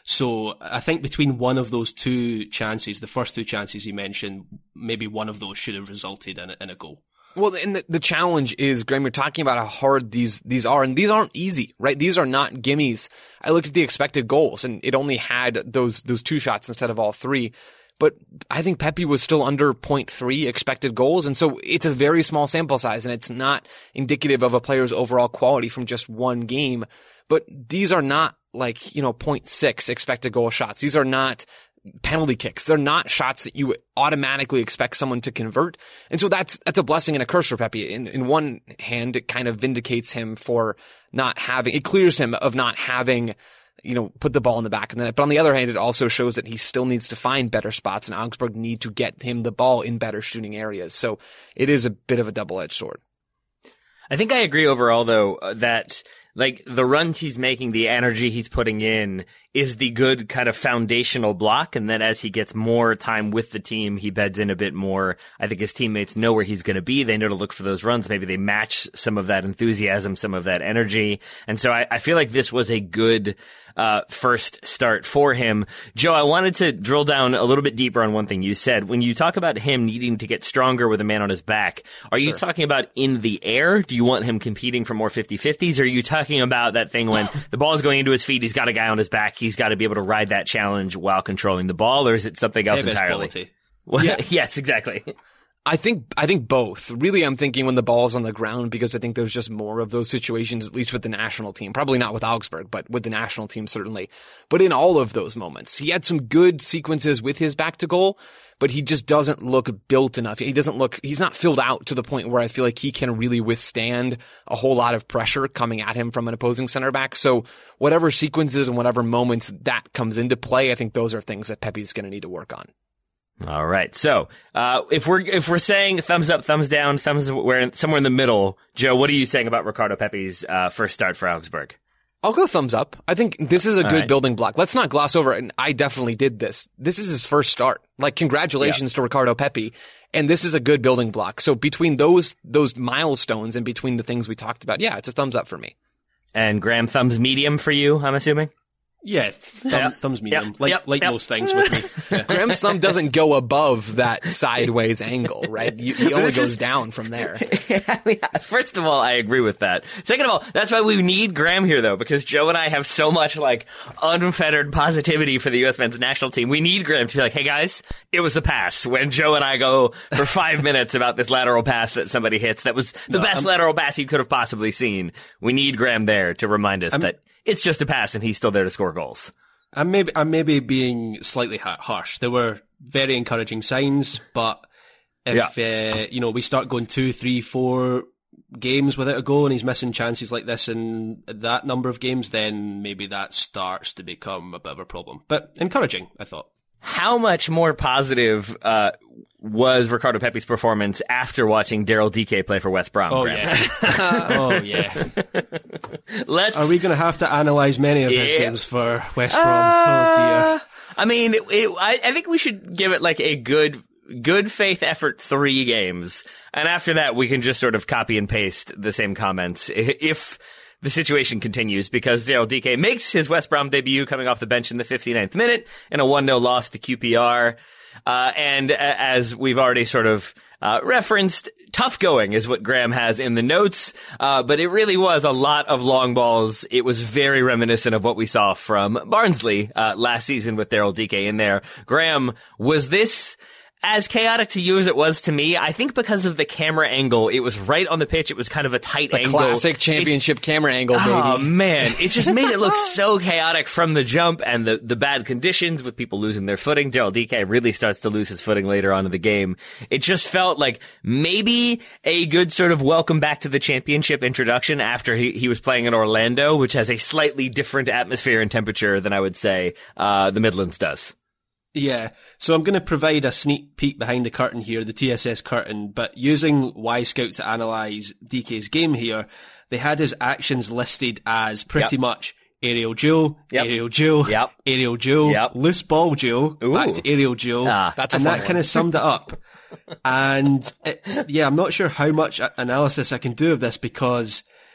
So I think between one of those two chances, the first two chances he mentioned, maybe one of those should have resulted in a, in a goal. Well, and the, the challenge is, Graham, you're talking about how hard these these are, and these aren't easy, right? These are not gimmies. I looked at the expected goals, and it only had those those two shots instead of all three. But I think Pepi was still under zero point three expected goals, and so it's a very small sample size, and it's not indicative of a player's overall quality from just one game. But these are not like, you know, zero point six expected goal shots. These are not penalty kicks. They're not shots that you automatically expect someone to convert. And so that's, that's a blessing and a curse for Pepi. In, in one hand, it kind of vindicates him for not having, it clears him of not having, you know, put the ball in the back of the net. But on the other hand, it also shows that he still needs to find better spots, and Augsburg need to get him the ball in better shooting areas. So it is a bit of a double-edged sword. I think I agree overall, though, that like the runs he's making, the energy he's putting in is the good kind of foundational block. And then as he gets more time with the team, he beds in a bit more. I think his teammates know where he's going to be. They know to look for those runs. Maybe they match some of that enthusiasm, some of that energy. And so I, I feel like this was a good uh first start for him. Joe, I wanted to drill down a little bit deeper on one thing you said. When you talk about him needing to get stronger with a man on his back, are sure. you talking about in the air? Do you want him competing for more fifty-fifties? Or are you talking about that thing when the ball is going into his feet, he's got a guy on his back, he's got to be able to ride that challenge while controlling the ball? Or is it something else Davis entirely? Quality. Well, Yeah. Yes, exactly. I think, I think both. Really, I'm thinking when the ball's on the ground, because I think there's just more of those situations, at least with the national team. Probably not with Augsburg, but with the national team, certainly. But in all of those moments, he had some good sequences with his back to goal, but he just doesn't look built enough. He doesn't look, he's not filled out to the point where I feel like he can really withstand a whole lot of pressure coming at him from an opposing center back. So whatever sequences and whatever moments that comes into play, I think those are things that Pepi's going to need to work on. All right. So, uh, if we're, if we're saying thumbs up, thumbs down, thumbs, we're somewhere in the middle. Joe, what are you saying about Ricardo Pepi's, uh, first start for Augsburg? I'll go thumbs up. I think this is a All good right. building block. Let's not gloss over it. And I definitely did this. This is his first start. Like, congratulations to Ricardo Pepi. And this is a good building block. So between those, those milestones and between the things we talked about, yeah, it's a thumbs up for me. And Graham, thumbs medium for you, I'm assuming? Yeah, thumb, Yep. thumbs medium, Yep. like Yep. like Yep. most things with me. Yeah. Graham's thumb doesn't go above that sideways angle, right? You, he only This goes is- down from there. I mean, first of all, I agree with that. Second of all, that's why we need Graham here, though, because Joe and I have so much, like, unfettered positivity for the U S men's national team. We need Graham to be like, hey, guys, it was a pass. When Joe and I go for five minutes about this lateral pass that somebody hits, that was the No, best I'm- lateral pass you could have possibly seen. We need Graham there to remind us I'm- that it's just a pass and he's still there to score goals. I'm maybe I'm maybe being slightly ha- harsh. There were very encouraging signs, but if uh, you know we start going two, three, four games without a goal, and he's missing chances like this in that number of games, then maybe that starts to become a bit of a problem. But encouraging, I thought. How much more positive uh, was Ricardo Pepi's performance after watching Daryl D K play for West Brom? Oh Graham? yeah, oh yeah. Let's. Are we going to have to analyse many of his Yeah. games for West Brom? oh dear. I mean, it, it, I, I think we should give it like a good, good faith effort three games. And after that, we can just sort of copy and paste the same comments i- if the situation continues, because Daryl D K makes his West Brom debut coming off the bench in the fifty-ninth minute in a one nil loss to Q P R. Uh, and a- as we've already sort of Uh, referenced, tough going is what Graham has in the notes, uh, but it really was a lot of long balls. It was very reminiscent of what we saw from Barnsley uh, last season with Daryl D K in there. Graham, was this as chaotic to you as it was to me? I think because of the camera angle, it was right on the pitch. It was kind of a tight The angle. classic championship It, camera angle, baby. Oh man, it just made it look so chaotic from the jump, and the, the bad conditions with people losing their footing. Daryl D K really starts to lose his footing later on in the game. It just felt like maybe a good sort of welcome back to the championship introduction after he, he was playing in Orlando, which has a slightly different atmosphere and temperature than I would say uh, the Midlands does. Yeah, so I'm going to provide a sneak peek behind the curtain here, the T S S curtain, but using Y-Scout to analyse D K's game here, they had his actions listed as pretty Yep. much aerial duel, Yep. aerial duel, Yep. aerial duel, Yep. loose ball duel, Ooh. back to aerial duel, Ah, that's a and fun that one. kind of summed it up. And it, yeah, I'm not sure how much a- analysis I can do of this, because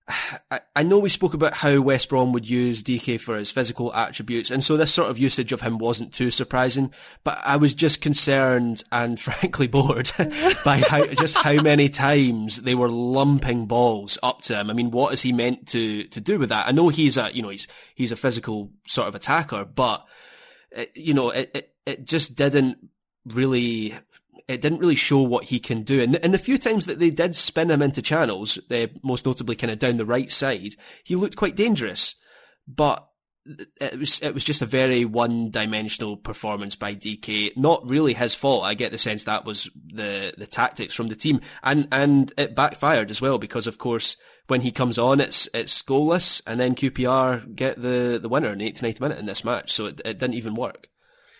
I, I know we spoke about how West Brom would use D K for his physical attributes, and so this sort of usage of him wasn't too surprising, but I was just concerned and frankly bored by how, just how many times they were lumping balls up to him. I mean, what is he meant to, to do with that? I know he's a, you know, he's, he's a physical sort of attacker, but, it, you know, it, it, it just didn't really, it didn't really show what he can do. And, and the few times that they did spin him into channels, uh, most notably kind of down the right side, he looked quite dangerous. But it was, it was just a very one-dimensional performance by D K. Not really his fault. I get the sense that was the, the tactics from the team. And, and it backfired as well, because of course, when he comes on, it's, it's goalless, and then Q P R get the, the winner in the eighty-ninth minute in this match. So it, it didn't even work.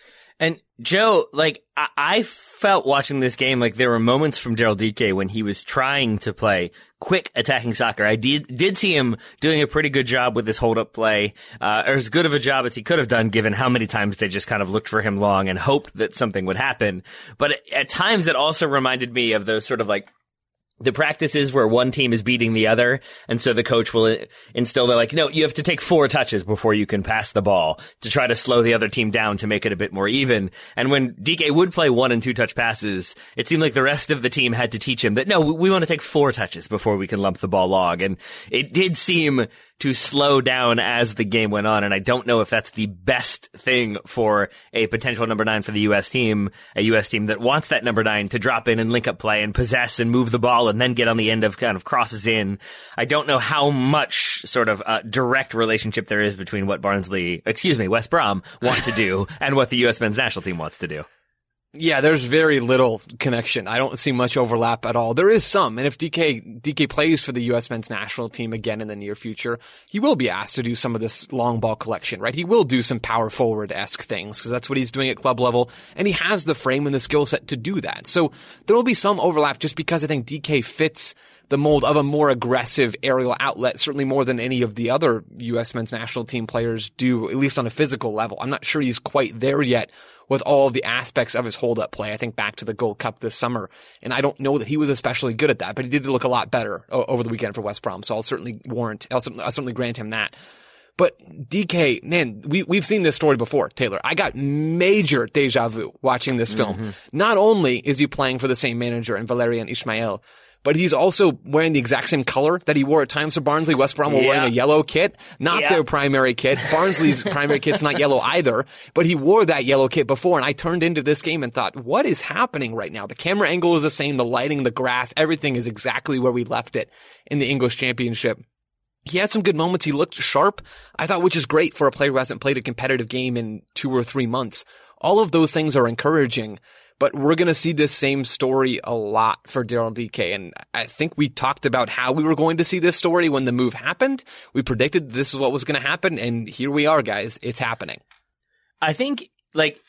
And Joe, like, I-, I felt watching this game like there were moments from Daryl D K when he was trying to play quick attacking soccer. I did did see him doing a pretty good job with this hold-up play, uh, or as good of a job as he could have done given how many times they just kind of looked for him long and hoped that something would happen. But at times it also reminded me of those sort of like the practices where one team is beating the other, and so the coach will instill, they're like, no, you have to take four touches before you can pass the ball to try to slow the other team down to make it a bit more even. And when D K would play one and two touch passes, it seemed like the rest of the team had to teach him that, no, we want to take four touches before we can lump the ball long. And it did seem to slow down as the game went on, and I don't know if that's the best thing for a potential number nine for the U S team, a U S team that wants that number nine to drop in and link up play and possess and move the ball and then get on the end of kind of crosses in. I don't know how much sort of uh, direct relationship there is between what Barnsley, excuse me, West Brom want to do and what the U S men's national team wants to do. Yeah, there's very little connection. I don't see much overlap at all. There is some, and if D K D K plays for the U S men's national team again in the near future, he will be asked to do some of this long ball collection, right? He will do some power forward-esque things, because that's what he's doing at club level, and he has the frame and the skill set to do that. So there will be some overlap just because I think D K fits the mold of a more aggressive aerial outlet, certainly more than any of the other U S men's national team players do, at least on a physical level. I'm not sure he's quite there yet with all of the aspects of his hold-up play. I think back to the Gold Cup this summer, and I don't know that he was especially good at that, but he did look a lot better o- over the weekend for West Brom, so I'll certainly warrant, I'll, I'll certainly grant him that. But D K, man, we, we've seen this story before, Taylor. I got major deja vu watching this film. Mm-hmm. Not only is he playing for the same manager in Valérien Ismaël, but he's also wearing the exact same color that he wore at times for Barnsley. West Brom were yeah. wearing a yellow kit, not yeah. their primary kit. Barnsley's primary kit's not yellow either, but he wore that yellow kit before, and I turned into this game and thought, what is happening right now? The camera angle is the same, the lighting, the grass, everything is exactly where we left it in the English Championship. He had some good moments. He looked sharp, I thought, which is great for a player who hasn't played a competitive game in two or three months. All of those things are encouraging. But we're going to see this same story a lot for Daryl D K. And I think we talked about how we were going to see this story when the move happened. We predicted this is what was going to happen. And here we are, guys. It's happening. I think, like,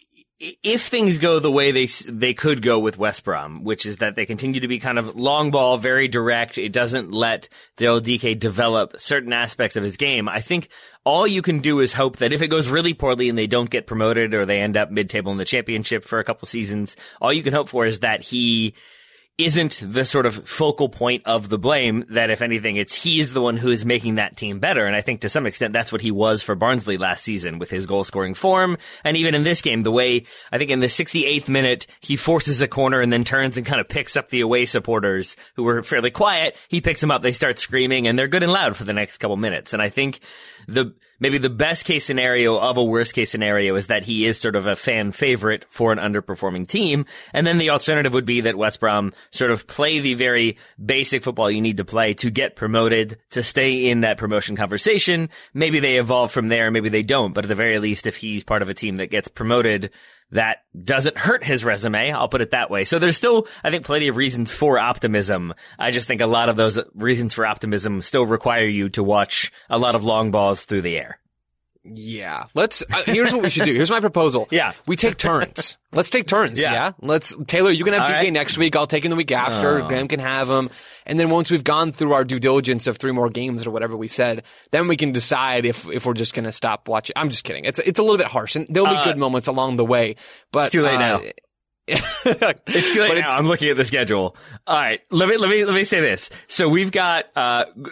if things go the way they they could go with West Brom, which is that they continue to be kind of long ball, very direct, it doesn't let Daryl D K develop certain aspects of his game, I think all you can do is hope that if it goes really poorly and they don't get promoted or they end up mid-table in the championship for a couple seasons, all you can hope for is that he isn't the sort of focal point of the blame, that if anything, it's he's the one who is making that team better. And I think to some extent that's what he was for Barnsley last season with his goal scoring form. And even in this game, the way I think in the sixty-eighth minute, he forces a corner and then turns and kind of picks up the away supporters who were fairly quiet. He picks them up, they start screaming, and they're good and loud for the next couple minutes. And I think the maybe the best case scenario of a worst case scenario is that he is sort of a fan favorite for an underperforming team. And then the alternative would be that West Brom sort of play the very basic football you need to play to get promoted, to stay in that promotion conversation. Maybe they evolve from there, maybe they don't. But at the very least, if he's part of a team that gets promoted, that doesn't hurt his resume. I'll put it that way. So there's still, I think, plenty of reasons for optimism. I just think a lot of those reasons for optimism still require you to watch a lot of long balls through the air. Yeah. Let's, uh, here's what we should do. Here's my proposal. Yeah. We take turns. Let's take turns. Yeah. yeah? Let's, Taylor, you can have All D K right. next week. I'll take him the week after. Oh. Graham can have him. And then once we've gone through our due diligence of three more games or whatever we said, then we can decide if, if we're just going to stop watching. I'm just kidding. It's, it's a little bit harsh, and there'll be uh, good moments along the way, but. It's too late uh, now. It's too late now. I'm looking at the schedule. All right. Let me, let me, let me say this. So we've got, uh, like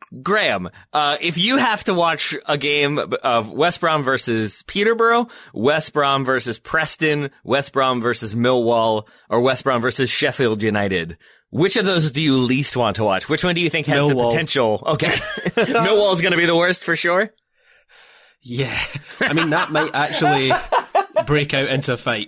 Graham, uh, if you have to watch a game of West Brom versus Peterborough, West Brom versus Preston, West Brom versus Millwall, or West Brom versus Sheffield United, which of those do you least want to watch? Which one do you think has Millwall. the potential? Okay. Millwall's going to be the worst for sure? Yeah. I mean, that might actually break out into a fight.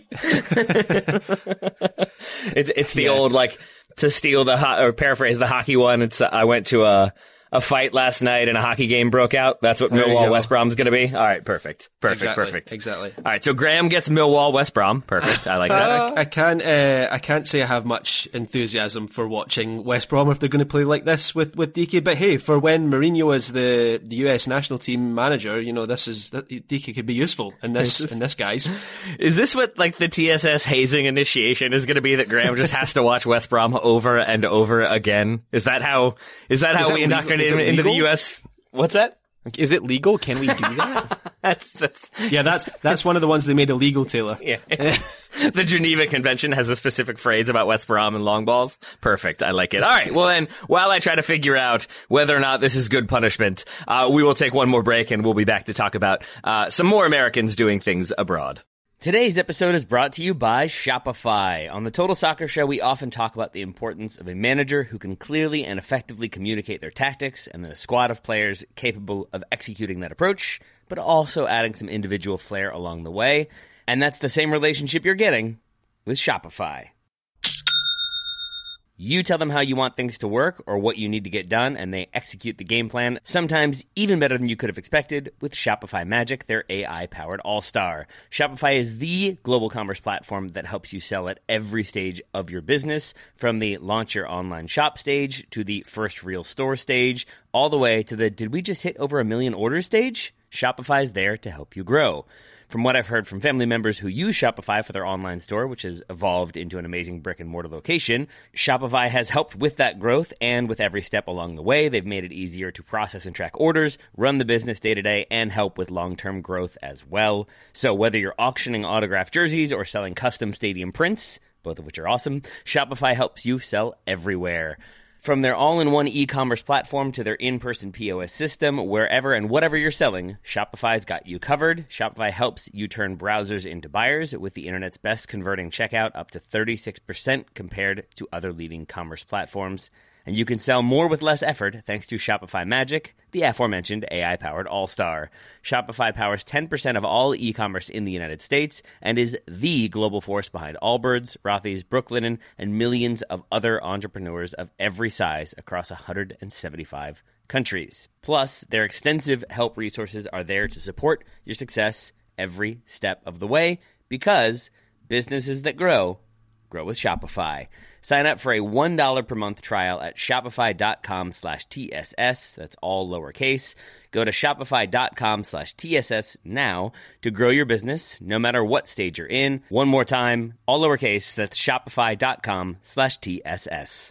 It's, it's the Yeah. old, like, to steal the, ho- or paraphrase the hockey one. It's, uh, I went to a, a fight last night and a hockey game broke out. That's what There you Millwall go. West Brom's going to be. All right. Perfect. Perfect. Exactly, Perfect. Exactly. All right. So Graham gets Millwall West Brom. Perfect. I like that. I, I can't. Uh, I can't say I have much enthusiasm for watching West Brom if they're going to play like this with with D K. But hey, for when Mourinho is the, the U S national team manager, you know, this is that D K could be useful in this in this guys. Is this what, like, the T S S hazing initiation is going to be, that Graham just has to watch West Brom over and over again? Is that how, is that how that we legal? indoctrinate Is him it into the legal? U S? What's that? Like, is it legal? Can we do that? That's, that's, Yeah, that's that's one of the ones they made illegal, Taylor. yeah. The Geneva Convention has a specific phrase about West Brom and long balls. Perfect. I like it. All right. Well, then, while I try to figure out whether or not this is good punishment, uh, we will take one more break and we'll be back to talk about uh, some more Americans doing things abroad. Today's episode is brought to you by Shopify. On the Total Soccer Show, we often talk about the importance of a manager who can clearly and effectively communicate their tactics, and then a squad of players capable of executing that approach, but also adding some individual flair along the way. And that's the same relationship you're getting with Shopify. You tell them how you want things to work or what you need to get done, and they execute the game plan, sometimes even better than you could have expected, with Shopify Magic, their A I-powered all-star. Shopify is the global commerce platform that helps you sell at every stage of your business, from the launch your online shop stage to the first real store stage, all the way to the did we just hit over a million orders stage? Shopify is there to help you grow. From what I've heard from family members who use Shopify for their online store, which has evolved into an amazing brick-and-mortar location, Shopify has helped with that growth, and with every step along the way, they've made it easier to process and track orders, run the business day-to-day, and help with long-term growth as well. So whether you're auctioning autographed jerseys or selling custom stadium prints, both of which are awesome, Shopify helps you sell everywhere. From their all-in-one e-commerce platform to their in-person P O S system, wherever and whatever you're selling, Shopify's got you covered. Shopify helps you turn browsers into buyers with the internet's best converting checkout, up to thirty-six percent compared to other leading commerce platforms. And you can sell more with less effort thanks to Shopify Magic, the aforementioned A I-powered all-star. Shopify powers ten percent of all e-commerce in the United States and is the global force behind Allbirds, Rothy's, Brooklinen, and millions of other entrepreneurs of every size across one hundred seventy-five countries. Plus, their extensive help resources are there to support your success every step of the way, because businesses that grow, grow with Shopify. Sign up for a one dollar per month trial at shopify.com slash TSS. That's all lowercase. Go to shopify.com slash TSS now to grow your business, no matter what stage you're in. One more time, all lowercase. That's shopify.com slash TSS.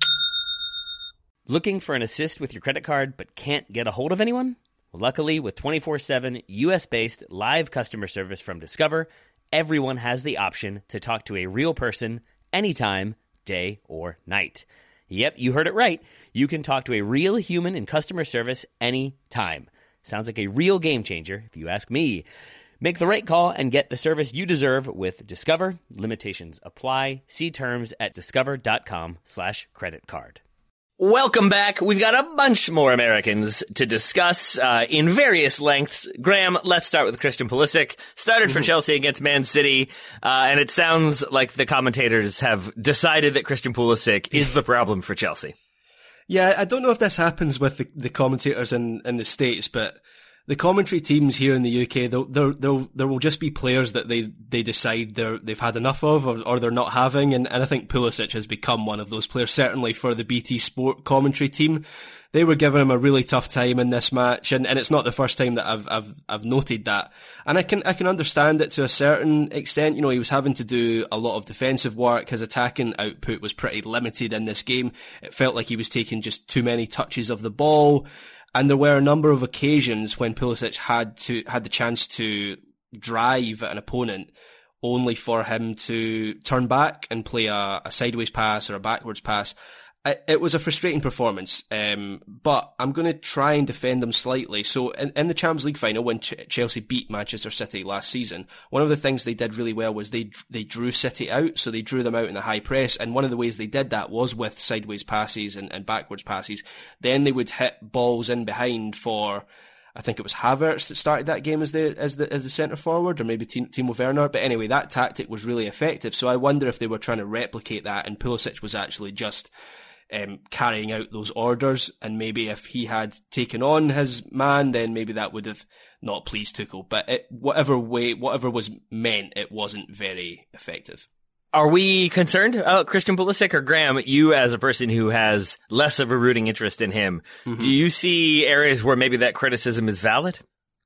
Looking for an assist with your credit card but can't get a hold of anyone? Well, luckily, with twenty-four seven U S-based live customer service from Discover, everyone has the option to talk to a real person anytime, day or night. Yep, you heard it right. You can talk to a real human in customer service anytime. Sounds like a real game changer, if you ask me. Make the right call and get the service you deserve with Discover. Limitations apply. See terms at discover.com slash credit card. Welcome back. We've got a bunch more Americans to discuss uh, in various lengths. Graham, let's start with Christian Pulisic. Started for Chelsea against Man City, uh, and it sounds like the commentators have decided that Christian Pulisic is the problem for Chelsea. Yeah, I don't know if this happens with the, the commentators in, in the States, but the commentary teams here in the U K, they'll, they'll, they'll, there will just be players that they, they decide they're, they've had enough of, or, or they're not having, and, and I think Pulisic has become one of those players, certainly for the B T Sport commentary team. They were giving him a really tough time in this match, and, and it's not the first time that I've, I've, I've noted that. And I can, I can understand it to a certain extent. You know, he was having to do a lot of defensive work. His attacking output was pretty limited in this game. It felt like he was taking just too many touches of the ball. And there were a number of occasions when Pulisic had to, had the chance to drive at an opponent only for him to turn back and play a, a sideways pass or a backwards pass. I, it was a frustrating performance, um, but I'm going to try and defend them slightly. So in, in the Champions League final, when Ch- Chelsea beat Manchester City last season, one of the things they did really well was they they drew City out, so they drew them out in the high press, and one of the ways they did that was with sideways passes and, and backwards passes. Then they would hit balls in behind for, I think it was Havertz that started that game as the as the as the centre forward, or maybe Timo Werner. But anyway, that tactic was really effective. So I wonder if they were trying to replicate that, and Pulisic was actually just Um, carrying out those orders, and maybe if he had taken on his man, then maybe that would have not pleased Tuchel. But it, whatever way, whatever was meant, it wasn't very effective. Are we concerned about Christian Pulisic, or Graham, you as a person who has less of a rooting interest in him, mm-hmm. do you see areas where maybe that criticism is valid?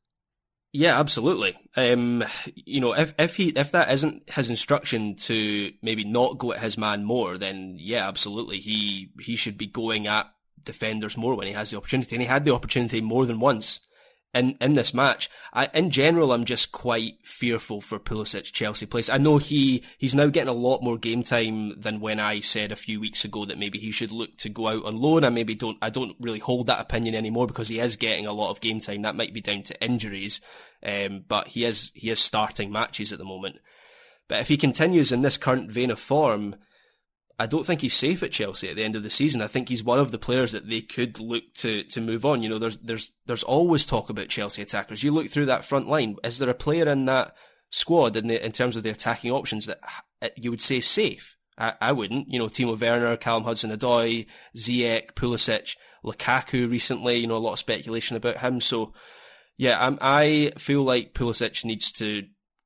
Yeah, absolutely. Um, you know, if, if he, if that isn't his instruction to maybe not go at his man more, then yeah, absolutely. He, he should be going at defenders more when he has the opportunity. And he had the opportunity more than once in, in this match. I, in general, I'm just quite fearful for Pulisic's Chelsea place. I know he, he's now getting a lot more game time than when I said a few weeks ago that maybe he should look to go out on loan. I maybe don't, I don't really hold that opinion anymore because he is getting a lot of game time. That might be down to injuries. Um, but he is, he is starting matches at the moment. But if he continues in this current vein of form, I don't think he's safe at Chelsea at the end of the season. I think he's one of the players that they could look to, to move on. You know, there's, there's, there's always talk about Chelsea attackers. You look through that front line. Is there a player in that squad in the, in terms of the attacking options that you would say safe? I, I wouldn't. You know, Timo Werner, Callum Hudson-Odoi, Ziyech, Pulisic, Lukaku recently, you know, a lot of speculation about him. So yeah, I'm, I feel like Pulisic needs to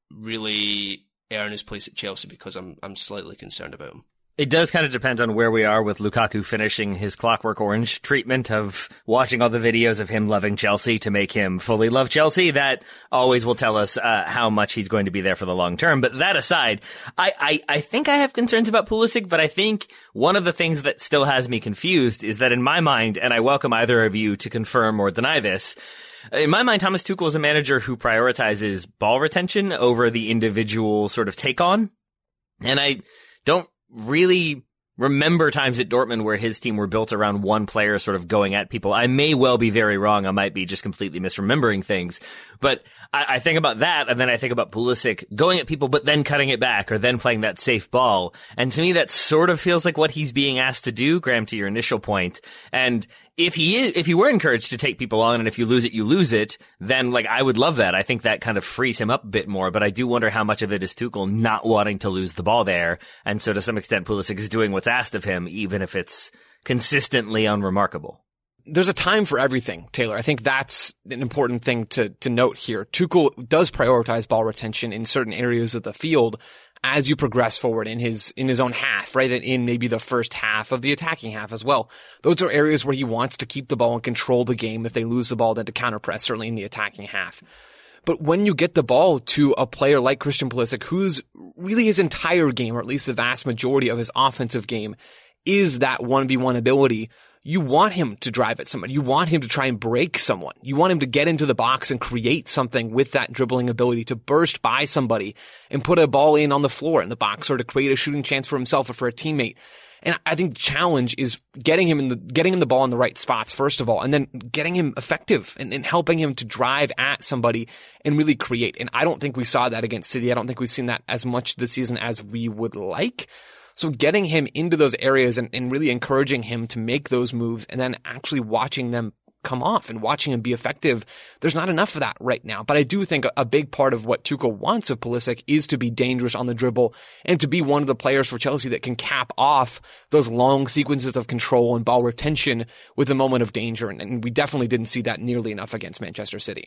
really earn his place at Chelsea because I'm, I'm slightly concerned about him. It does kind of depend on where we are with Lukaku finishing his Clockwork Orange treatment of watching all the videos of him loving Chelsea to make him fully love Chelsea. That always will tell us uh, how much he's going to be there for the long term. But that aside, I, I, I think I have concerns about Pulisic, but I think one of the things that still has me confused is that in my mind, and I welcome either of you to confirm or deny this, in my mind, Thomas Tuchel is a manager who prioritizes ball retention over the individual sort of take on. And I don't really remember times at Dortmund where his team were built around one player sort of going at people. I may well be very wrong. I might be just completely misremembering things. But I, I think about that, and then I think about Pulisic going at people but then cutting it back, or then playing that safe ball. And to me, that sort of feels like what he's being asked to do, Graham, to your initial point. And if he is, if he were encouraged to take people on, and if you lose it, you lose it, then like I would love that. I think that kind of frees him up a bit more, but I do wonder how much of it is Tuchel not wanting to lose the ball there. And so to some extent, Pulisic is doing what's asked of him, even if it's consistently unremarkable. There's a time for everything, Taylor. I think that's an important thing to, to note here. Tuchel does prioritize ball retention in certain areas of the field as you progress forward in his, in his own half, right? In maybe the first half of the attacking half as well. Those are areas where he wants to keep the ball and control the game. If they lose the ball, then to counterpress, certainly in the attacking half. But when you get the ball to a player like Christian Pulisic, who's really his entire game, or at least the vast majority of his offensive game, is that one v one ability, you want him to drive at somebody. You want him to try and break someone. You want him to get into the box and create something with that dribbling ability, to burst by somebody and put a ball in on the floor in the box, or to create a shooting chance for himself or for a teammate. And I think the challenge is getting him in the, getting him the ball in the right spots, first of all, and then getting him effective and, and helping him to drive at somebody and really create. And I don't think we saw that against City. I don't think we've seen that as much this season as we would like. So getting him into those areas and, and really encouraging him to make those moves, and then actually watching them come off and watching him be effective, there's not enough of that right now. But I do think a, a big part of what Tuchel wants of Pulisic is to be dangerous on the dribble and to be one of the players for Chelsea that can cap off those long sequences of control and ball retention with a moment of danger. And, and we definitely didn't see that nearly enough against Manchester City.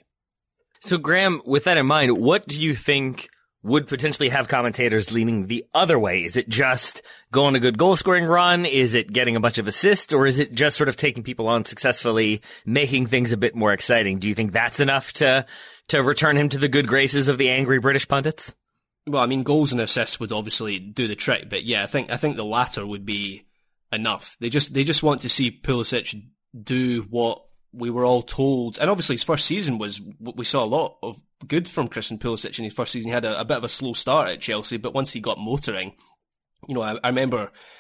So Graham, with that in mind, what do you think would potentially have commentators leaning the other way? Is it just going a good goal scoring run? Is it getting a bunch of assists? Or is it just sort of taking people on successfully, making things a bit more exciting? Do you think that's enough to, to return him to the good graces of the angry British pundits? Well, I mean, goals and assists would obviously do the trick, but yeah, I think, I think the latter would be enough. They just, they just want to see Pulisic do what we were all told, and obviously his first season was, we saw a lot of good from Christian Pulisic in his first season. He had a, a bit of a slow start at Chelsea, but once he got motoring, you know, I, I remember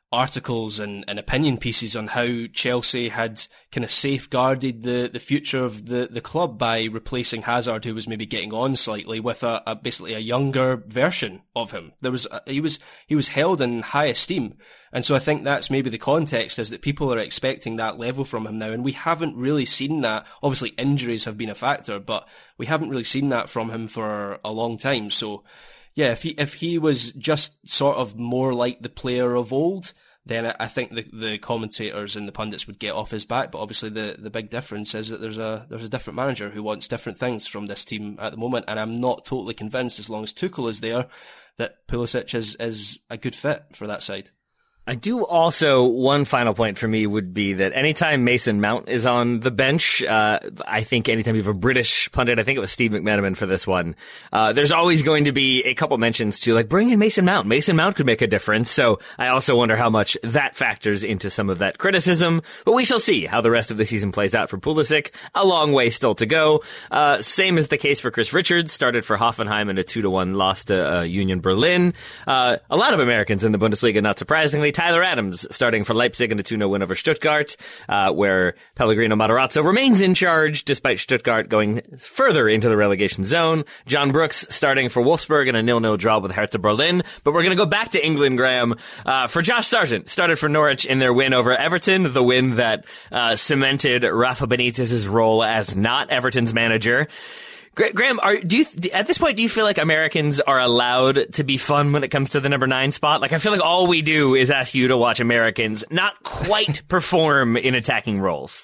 articles and, and opinion pieces on how Chelsea had kind of safeguarded the, the future of the, the club by replacing Hazard, who was maybe getting on slightly, with a, a basically a younger version of him. There was a, he was he was held in high esteem, and so I think that's maybe the context, is that people are expecting that level from him now, and we haven't really seen that. Obviously, injuries have been a factor, but we haven't really seen that from him for a long time. So. Yeah, if he if he was just sort of more like the player of old, then I think the the commentators and the pundits would get off his back. But obviously, the, the big difference is that there's a there's a different manager who wants different things from this team at the moment, and I'm not totally convinced, as long as Tuchel is there, that Pulisic is is a good fit for that side. I do also, one final point for me would be that anytime Mason Mount is on the bench, uh, I think anytime you have a British pundit, I think it was Steve McManaman for this one, uh, there's always going to be a couple mentions to, like, bring in Mason Mount. Mason Mount could make a difference. So I also wonder how much that factors into some of that criticism. But we shall see how the rest of the season plays out for Pulisic. A long way still to go. Uh, same is the case for Chris Richards, started for Hoffenheim in a two to one loss to uh, Union Berlin. Uh, a lot of Americans in the Bundesliga, not surprisingly. Tyler Adams starting for Leipzig in a two nil win over Stuttgart, uh, where Pellegrino Matarazzo remains in charge despite Stuttgart going further into the relegation zone. John Brooks starting for Wolfsburg in a nil nil draw with Hertha Berlin. But we're going to go back to England, Graham, uh, for Josh Sargent. Started for Norwich in their win over Everton, the win that uh, cemented Rafa Benitez's role as not Everton's manager. Graham, are, do you, at this point, do you feel like Americans are allowed to be fun when it comes to the number nine spot? Like, I feel like all we do is ask you to watch Americans not quite perform in attacking roles.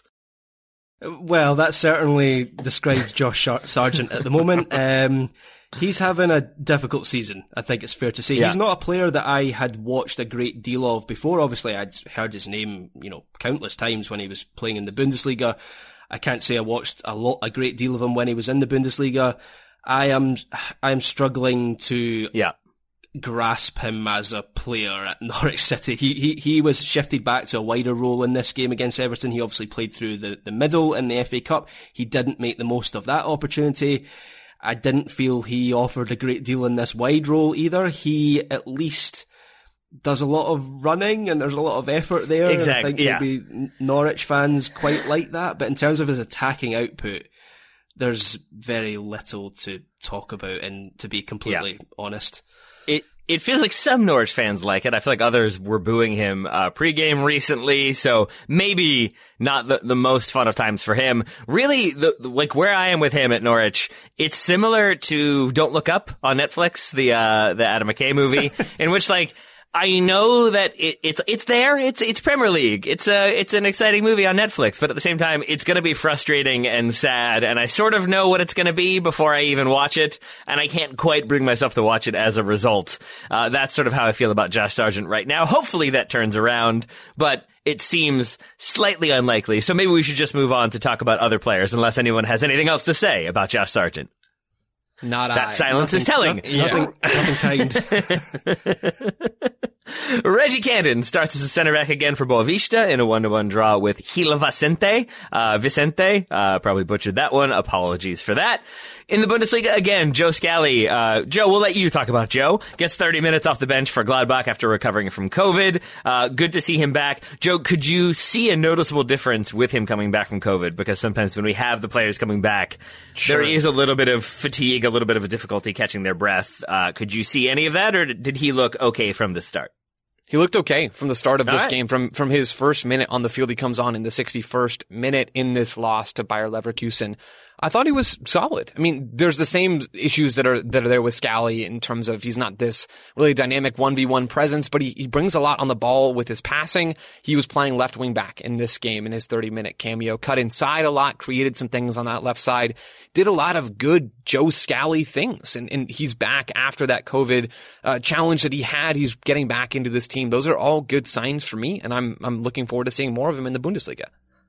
Well, that certainly describes Josh Sargent at the moment. Um, he's having a difficult season, I think it's fair to say. Yeah. He's not a player that I had watched a great deal of before. Obviously, I'd heard his name, you know, countless times when he was playing in the Bundesliga. I can't say I watched a lot, a great deal of him when he was in the Bundesliga. I am, I am struggling to yeah. grasp him as a player at Norwich City. He, he, he was shifted back to a wider role in this game against Everton. He obviously played through the, the middle in the F A Cup. He didn't make the most of that opportunity. I didn't feel he offered a great deal in this wide role either. He at least does a lot of running and there's a lot of effort there. Exactly. I think yeah. maybe Norwich fans quite like that. But in terms of his attacking output, there's very little to talk about, and to be completely yeah. honest. It it feels like some Norwich fans like it. I feel like others were booing him uh, pregame recently, so maybe not the, the most fun of times for him. Really, the, the, like where I am with him at Norwich, it's similar to Don't Look Up on Netflix, the uh, the Adam McKay movie, in which like I know that it, it's it's there. It's it's Premier League. It's a it's an exciting movie on Netflix, but at the same time, it's going to be frustrating and sad. And I sort of know what it's going to be before I even watch it, and I can't quite bring myself to watch it as a result. Uh, that's sort of how I feel about Josh Sargent right now. Hopefully, that turns around, but it seems slightly unlikely. So maybe we should just move on to talk about other players, unless anyone has anything else to say about Josh Sargent. Not that I. silence nothing, is telling. Nothing, yeah. nothing kind. Reggie Cannon starts as a center back again for Boavista in a one to one draw with Gil Vicente. Uh, Vicente, uh, probably butchered that one. Apologies for that. In the Bundesliga again, Joe Scally. Uh, Joe, we'll let you talk about Joe. Gets thirty minutes off the bench for Gladbach after recovering from COVID. Uh, good to see him back. Joe, could you see a noticeable difference with him coming back from COVID? Because sometimes when we have the players coming back, sure. there is a little bit of fatigue, a little bit of a difficulty catching their breath. Uh, could you see any of that, or did he look okay from the start? He looked okay from the start of All this right. game. From from his first minute on the field, he comes on in the sixty-first minute in this loss to Bayer Leverkusen. I thought he was solid. I mean, there's the same issues that are that are there with Scally in terms of he's not this really dynamic one v one presence, but he, he brings a lot on the ball with his passing. He was playing left wing back in this game in his thirty-minute cameo. Cut inside a lot, created some things on that left side, did a lot of good Joe Scally things, and, and he's back after that COVID uh, challenge that he had. He's getting back into this team. Those are all good signs for me, and I'm I'm looking forward to seeing more of him in the Bundesliga.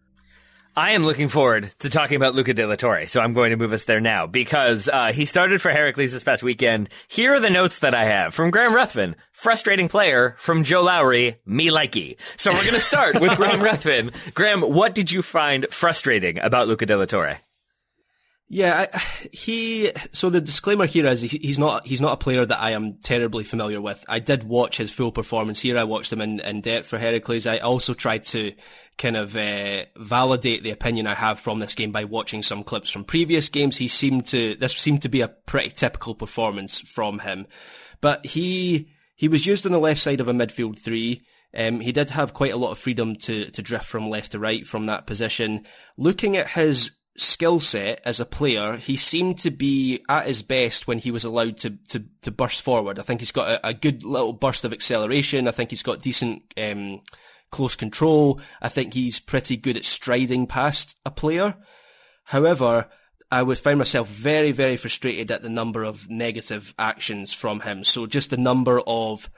I am looking forward to talking about Luca De La Torre, so I'm going to move us there now, because uh, he started for Heracles this past weekend. Here are the notes that I have from Graham Ruthven. Frustrating player. From Joe Lowry, me likey. So we're going to start with Graham Ruthven. Graham, what did you find frustrating about Luca De La Torre? Yeah, I, he. So the disclaimer here is he, he's not he's not a player that I am terribly familiar with. I did watch his full performance here. I watched him in, in depth for Heracles. I also tried to kind of uh, validate the opinion I have from this game by watching some clips from previous games. He seemed to this seemed to be a pretty typical performance from him, but he he was used on the left side of a midfield three. Um, he did have quite a lot of freedom to to drift from left to right from that position. Looking at his skill set as a player, he seemed to be at his best when he was allowed to to, to burst forward. I think he's got a, a good little burst of acceleration. I think he's got decent um, close control. I think he's pretty good at striding past a player. However, I would find myself very, very frustrated at the number of negative actions from him. So just the number of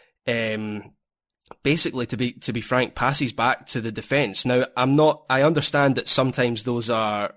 um basically, to be to be frank, passes back to the defence. Now, I'm not. I understand that sometimes those are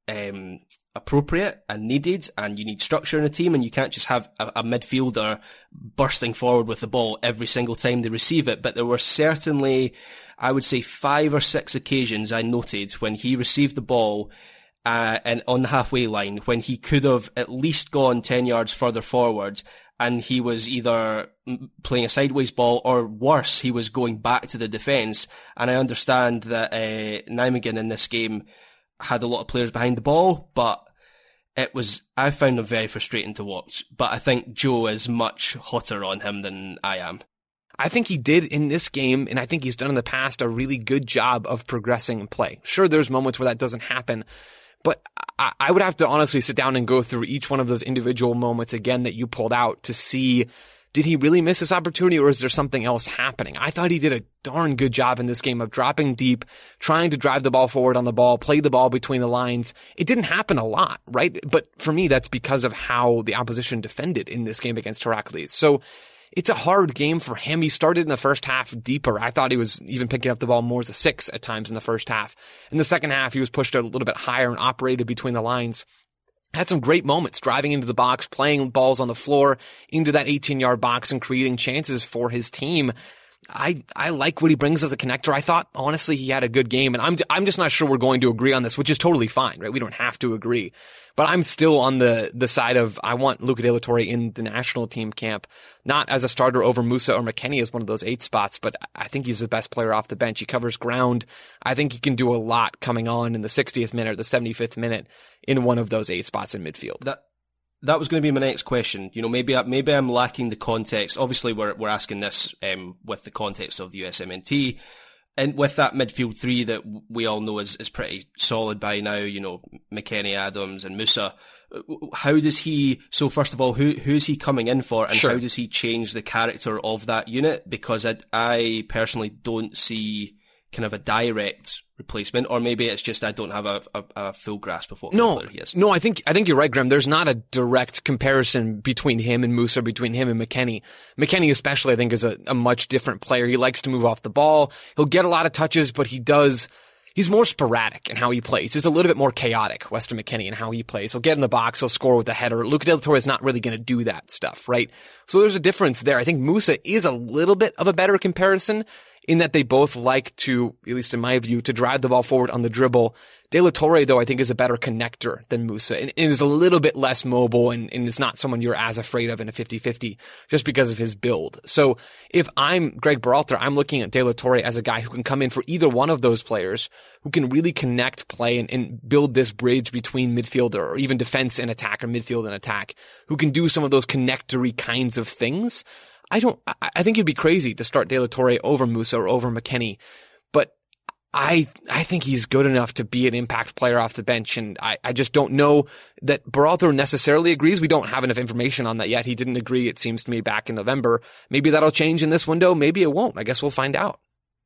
um, appropriate and needed, and you need structure in a team, and you can't just have a, a midfielder bursting forward with the ball every single time they receive it. But there were certainly, I would say, five or six occasions I noted when he received the ball uh, and on the halfway line when he could have at least gone ten yards further forward. And he was either playing a sideways ball or worse, he was going back to the defence. And I understand that uh, Nijmegen in this game had a lot of players behind the ball, but it was, I found him very frustrating to watch. But I think Joe is much hotter on him than I am. I think he did in this game, and I think he's done in the past, a really good job of progressing play. Sure, there's moments where that doesn't happen, but I would have to honestly sit down and go through each one of those individual moments again that you pulled out to see, did he really miss this opportunity or is there something else happening? I thought he did a darn good job in this game of dropping deep, trying to drive the ball forward on the ball, play the ball between the lines. It didn't happen a lot, right? But for me, that's because of how the opposition defended in this game against Heracles. So it's a hard game for him. He started in the first half deeper. I thought he was even picking up the ball more as a six at times in the first half. In the second half, he was pushed a little bit higher and operated between the lines. Had some great moments driving into the box, playing balls on the floor into that eighteen-yard box and creating chances for his team. I, I like what he brings as a connector. I thought, honestly, he had a good game, and I'm, I'm just not sure we're going to agree on this, which is totally fine, right? We don't have to agree. But I'm still on the, the side of, I want Luca De La Torre in the national team camp, not as a starter over Musa or McKennie as one of those eight spots, but I think he's the best player off the bench. He covers ground. I think he can do a lot coming on in the sixtieth minute or the seventy-fifth minute in one of those eight spots in midfield. That, That was going to be my next question. You know, maybe I, maybe I'm lacking the context. Obviously, we're we're asking this um, with the context of the U S M N T, and with that midfield three that we all know is is pretty solid by now. You know, McKennie, Adams, and Musa. How does he? So first of all, who who's he coming in for, and Sure. how does he change the character of that unit? Because I I personally don't see kind of a direct replacement, or maybe it's just I don't have a, a, a full grasp of what kind of No, player he is. no, I think I think you're right, Graham. There's not a direct comparison between him and Musa, between him and McKennie. McKennie especially, I think, is a, a much different player. He likes to move off the ball. He'll get a lot of touches, but he does, he's more sporadic in how he plays. He's a little bit more chaotic, Weston McKennie, in how he plays. He'll get in the box, he'll score with a header. Luca De La Torre is not really going to do that stuff, right? So there's a difference there. I think Musa is a little bit of a better comparison in that they both like to, at least in my view, to drive the ball forward on the dribble. De La Torre, though, I think is a better connector than Musa, and, and is a little bit less mobile, and, and is not someone you're as afraid of in a fifty-fifty just because of his build. So if I'm Greg Berhalter, I'm looking at De La Torre as a guy who can come in for either one of those players, who can really connect play and, and build this bridge between midfielder or even defense and attack, or midfield and attack, who can do some of those connectory kinds of things. I don't, I, I think it'd be crazy to start De La Torre over Musa or over McKennie, but I, I think he's good enough to be an impact player off the bench, and I, I just don't know that Berhalter necessarily agrees. We don't have enough information on that yet. He didn't agree, it seems to me, back in November. Maybe that'll change in this window. Maybe it won't. I guess we'll find out.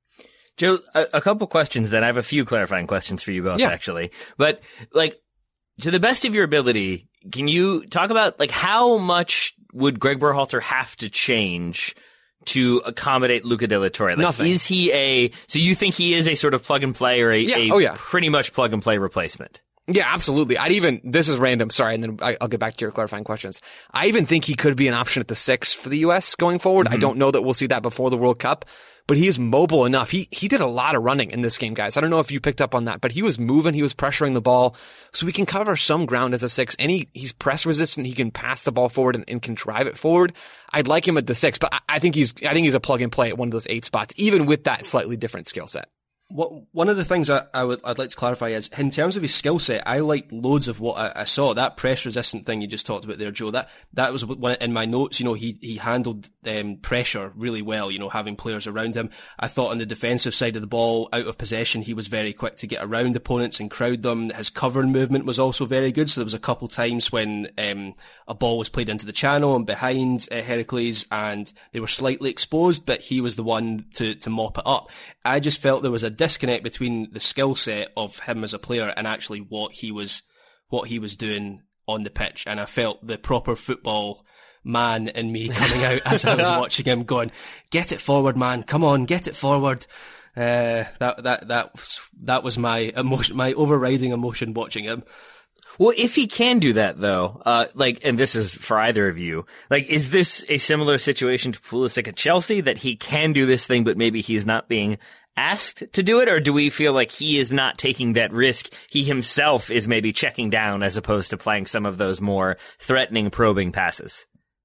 Joe, a, a couple questions then. I have a few clarifying questions for you both, Yeah. actually. But, like, to the best of your ability, can you talk about, like, how much would Greg Berhalter have to change to accommodate Luca De La Torre? Like, Nothing. Is he a, so you think he is a sort of plug and play, or a, Yeah. a Oh, yeah. pretty much plug and play replacement? Yeah, absolutely. I'd even, this is random, sorry, and then I, I'll get back to your clarifying questions. I even think he could be an option at the six for the U S going forward. Mm-hmm. I don't know that we'll see that before the World Cup, but he is mobile enough. He he did a lot of running in this game, guys. I don't know if you picked up on that, but he was moving, he was pressuring the ball, so he can cover some ground as a six, and he, he's press resistant, he can pass the ball forward and, and can drive it forward. I'd like him at the six, but I, I think he's I think he's a plug and play at one of those eight spots, even with that slightly different skill set. What, one of the things I, I would, I'd like to clarify is, in terms of his skill set, I liked loads of what I, I saw. That press resistant thing you just talked about there, Joe, that, that was one in my notes. You know, he, he handled, um, pressure really well, you know, having players around him. I thought on the defensive side of the ball, out of possession, he was very quick to get around opponents and crowd them. His covering movement was also very good. So there was a couple times when, um, a ball was played into the channel and behind uh, Heracles, and they were slightly exposed, but he was the one to, to mop it up. I just felt there was a disconnect between the skill set of him as a player and actually what he was, what he was doing on the pitch. And I felt the proper football man in me coming out as I was watching him going, get it forward, man. Come on, get it forward. Uh, that, that, that, was, that was my emotion, my overriding emotion watching him. Well, if he can do that, though, uh, like, and this is for either of you, like, is this a similar situation to Pulisic at Chelsea, that he can do this thing, but maybe he's not being asked to do it? Or do we feel like he is not taking that risk? He himself is maybe checking down as opposed to playing some of those more threatening, probing passes?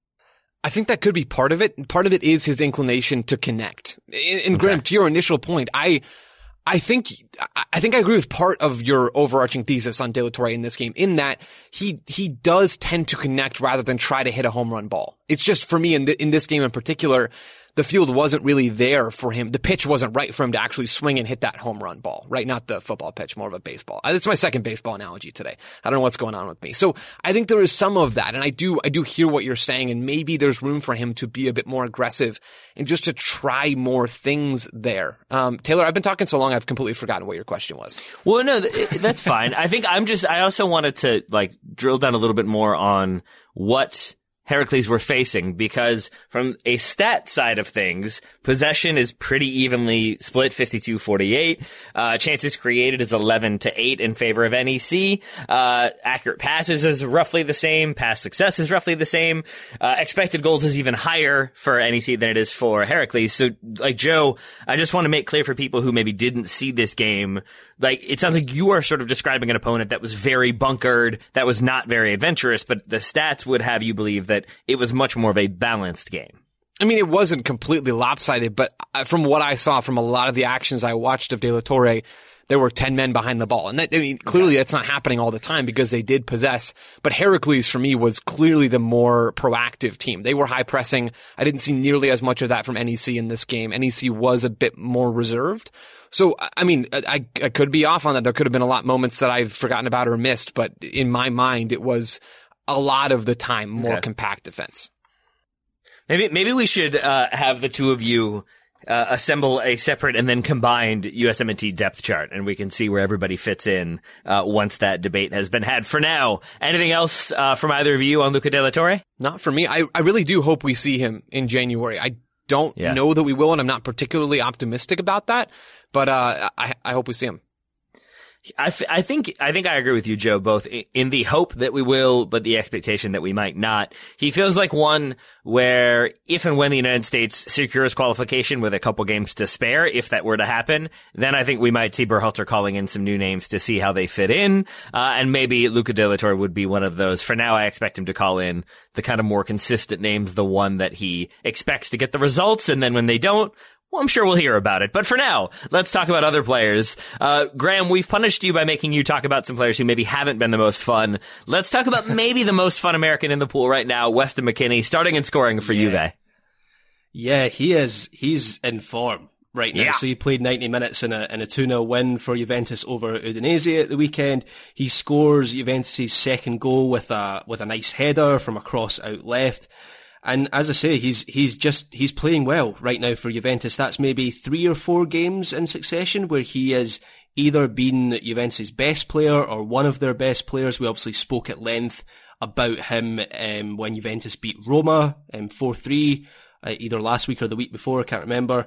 I think that could be part of it. Part of it is his inclination to connect. And, and okay. Graham, to your initial point, I... I think, I think I agree with part of your overarching thesis on De La Torre in this game, in that he, he does tend to connect rather than try to hit a home run ball. It's just, for me, in the, in this game in particular, the field wasn't really there for him. The pitch wasn't right for him to actually swing and hit that home run ball, right? Not the football pitch, more of a baseball. That's my second baseball analogy today. I don't know what's going on with me. So I think there is some of that, and I do, I do hear what you're saying, and maybe there's room for him to be a bit more aggressive and just to try more things there. Um, Taylor, I've been talking so long, I've completely forgotten what your question was. Well, no, th- that's fine. I think I'm just, I also wanted to, like, drill down a little bit more on what Heracles were facing, because from a stat side of things, possession is pretty evenly split, fifty-two forty-eight. Uh, chances created is eleven to eight in favor of N E C. Uh, accurate passes is roughly the same. Pass success is roughly the same. Uh, expected goals is even higher for N E C than it is for Heracles. So, like, Joe, I just want to make clear for people who maybe didn't see this game, like, it sounds like you are sort of describing an opponent that was very bunkered, that was not very adventurous, but the stats would have you believe that it was much more of a balanced game. I mean, it wasn't completely lopsided, but from what I saw from a lot of the actions I watched of De La Torre, there were ten men behind the ball. And that, I mean, clearly yeah. that's not happening all the time because they did possess. But Heracles, for me, was clearly the more proactive team. They were high pressing. I didn't see nearly as much of that from N E C in this game. N E C was a bit more reserved. So, I mean, I, I could be off on that. There could have been a lot of moments that I've forgotten about or missed, but in my mind, it was a lot of the time more okay. compact defense. Maybe, maybe we should, uh, have the two of you, uh, assemble a separate and then combined U S M N T depth chart, and we can see where everybody fits in, uh, once that debate has been had. For now, anything else, uh, from either of you on Luca De La Torre? Not for me. I, I really do hope we see him in January. I don't yeah. know that we will, and I'm not particularly optimistic about that, but, uh, I, I hope we see him. I, f- I think, I think I agree with you, Joe, both in the hope that we will, but the expectation that we might not. He feels like one where if and when the United States secures qualification with a couple games to spare, if that were to happen, then I think we might see Berhalter calling in some new names to see how they fit in. Uh, and maybe Luca De La Torre would be one of those. For now, I expect him to call in the kind of more consistent names, the one that he expects to get the results. And then when they don't, well, I'm sure we'll hear about it. But for now, let's talk about other players. Uh, Graham, we've punished you by making you talk about some players who maybe haven't been the most fun. Let's talk about maybe the most fun American in the pool right now, Weston McKennie, starting and scoring for yeah. Juve. Yeah, he is. He's in form right now. Yeah. So he played ninety minutes in a in a two nil win for Juventus over Udinese at the weekend. He scores Juventus' second goal with a with a nice header from a cross out left. And as I say, he's he's just he's playing well right now for Juventus. That's maybe three or four games in succession where he has either been Juventus' best player or one of their best players. We obviously spoke at length about him um, when Juventus beat Roma um, four three, uh, either last week or the week before, I can't remember.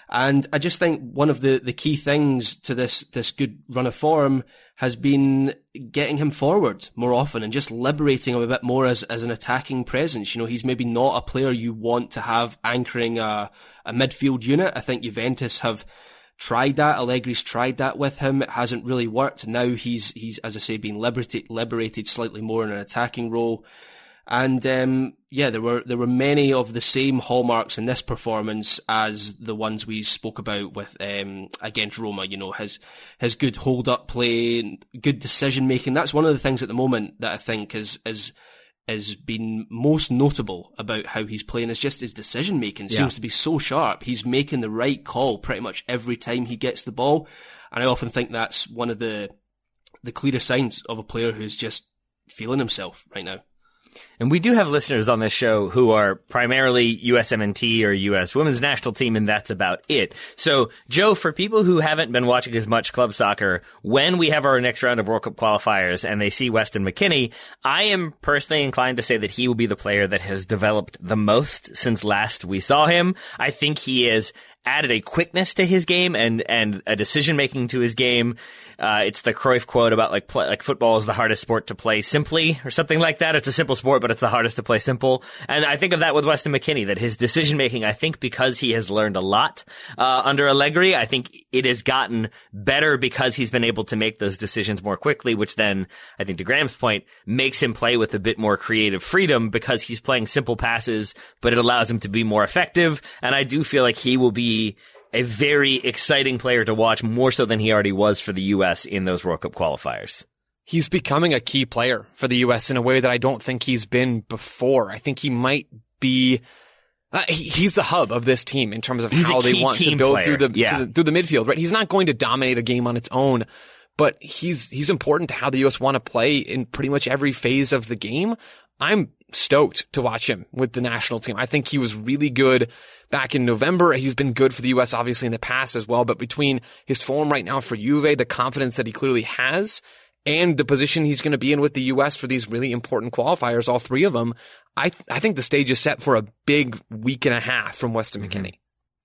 And I just think one of the, the key things to this, this good run of form has been getting him forward more often and just liberating him a bit more as, as an attacking presence. You know, he's maybe not a player you want to have anchoring a, a midfield unit. I think Juventus have tried that. Allegri's tried that with him. It hasn't really worked. Now he's, he's, as I say, been liberated, liberated slightly more in an attacking role. And, um, yeah, there were, there were many of the same hallmarks in this performance as the ones we spoke about with, um, against Roma, you know, his, his good hold up play, good decision making. That's one of the things at the moment that I think is, is, is been most notable about how he's playing is just his decision making yeah. seems to be so sharp. He's making the right call pretty much every time he gets the ball. And I often think that's one of the, the clearest signs of a player who's just feeling himself right now. And we do have listeners on this show who are primarily U S M N T or U S Women's National Team, and that's about it. So, Joe, for people who haven't been watching as much club soccer, when we have our next round of World Cup qualifiers and they see Weston McKennie, I am personally inclined to say that he will be the player that has developed the most since last we saw him. I think he has added a quickness to his game and, and a decision-making to his game. Uh, it's the Cruyff quote about like, play, like football is the hardest sport to play simply or something like that. It's a simple sport, but it's the hardest to play simple. And I think of that with Weston McKennie, that his decision-making, I think because he has learned a lot, uh, under Allegri, I think it has gotten better because he's been able to make those decisions more quickly, which then, I think to Graham's point, makes him play with a bit more creative freedom because he's playing simple passes, but it allows him to be more effective. And I do feel like he will be a very exciting player to watch, more so than he already was for the U S in those World Cup qualifiers. He's becoming a key player for the U S in a way that I don't think he's been before. I think he might be, uh, he, he's the hub of this team in terms of he's how they want to build player. through the, yeah. the through the midfield, right? He's not going to dominate a game on its own, but he's, he's important to how the U S want to play in pretty much every phase of the game. I'm stoked to watch him with the national team. I think he was really good back in November. He's been good for the U S obviously in the past as well, but between his form right now for Juve, the confidence that he clearly has, and the position he's going to be in with the U S for these really important qualifiers, all three of them, I th- I think the stage is set for a big week and a half from Weston mm-hmm. McKennie.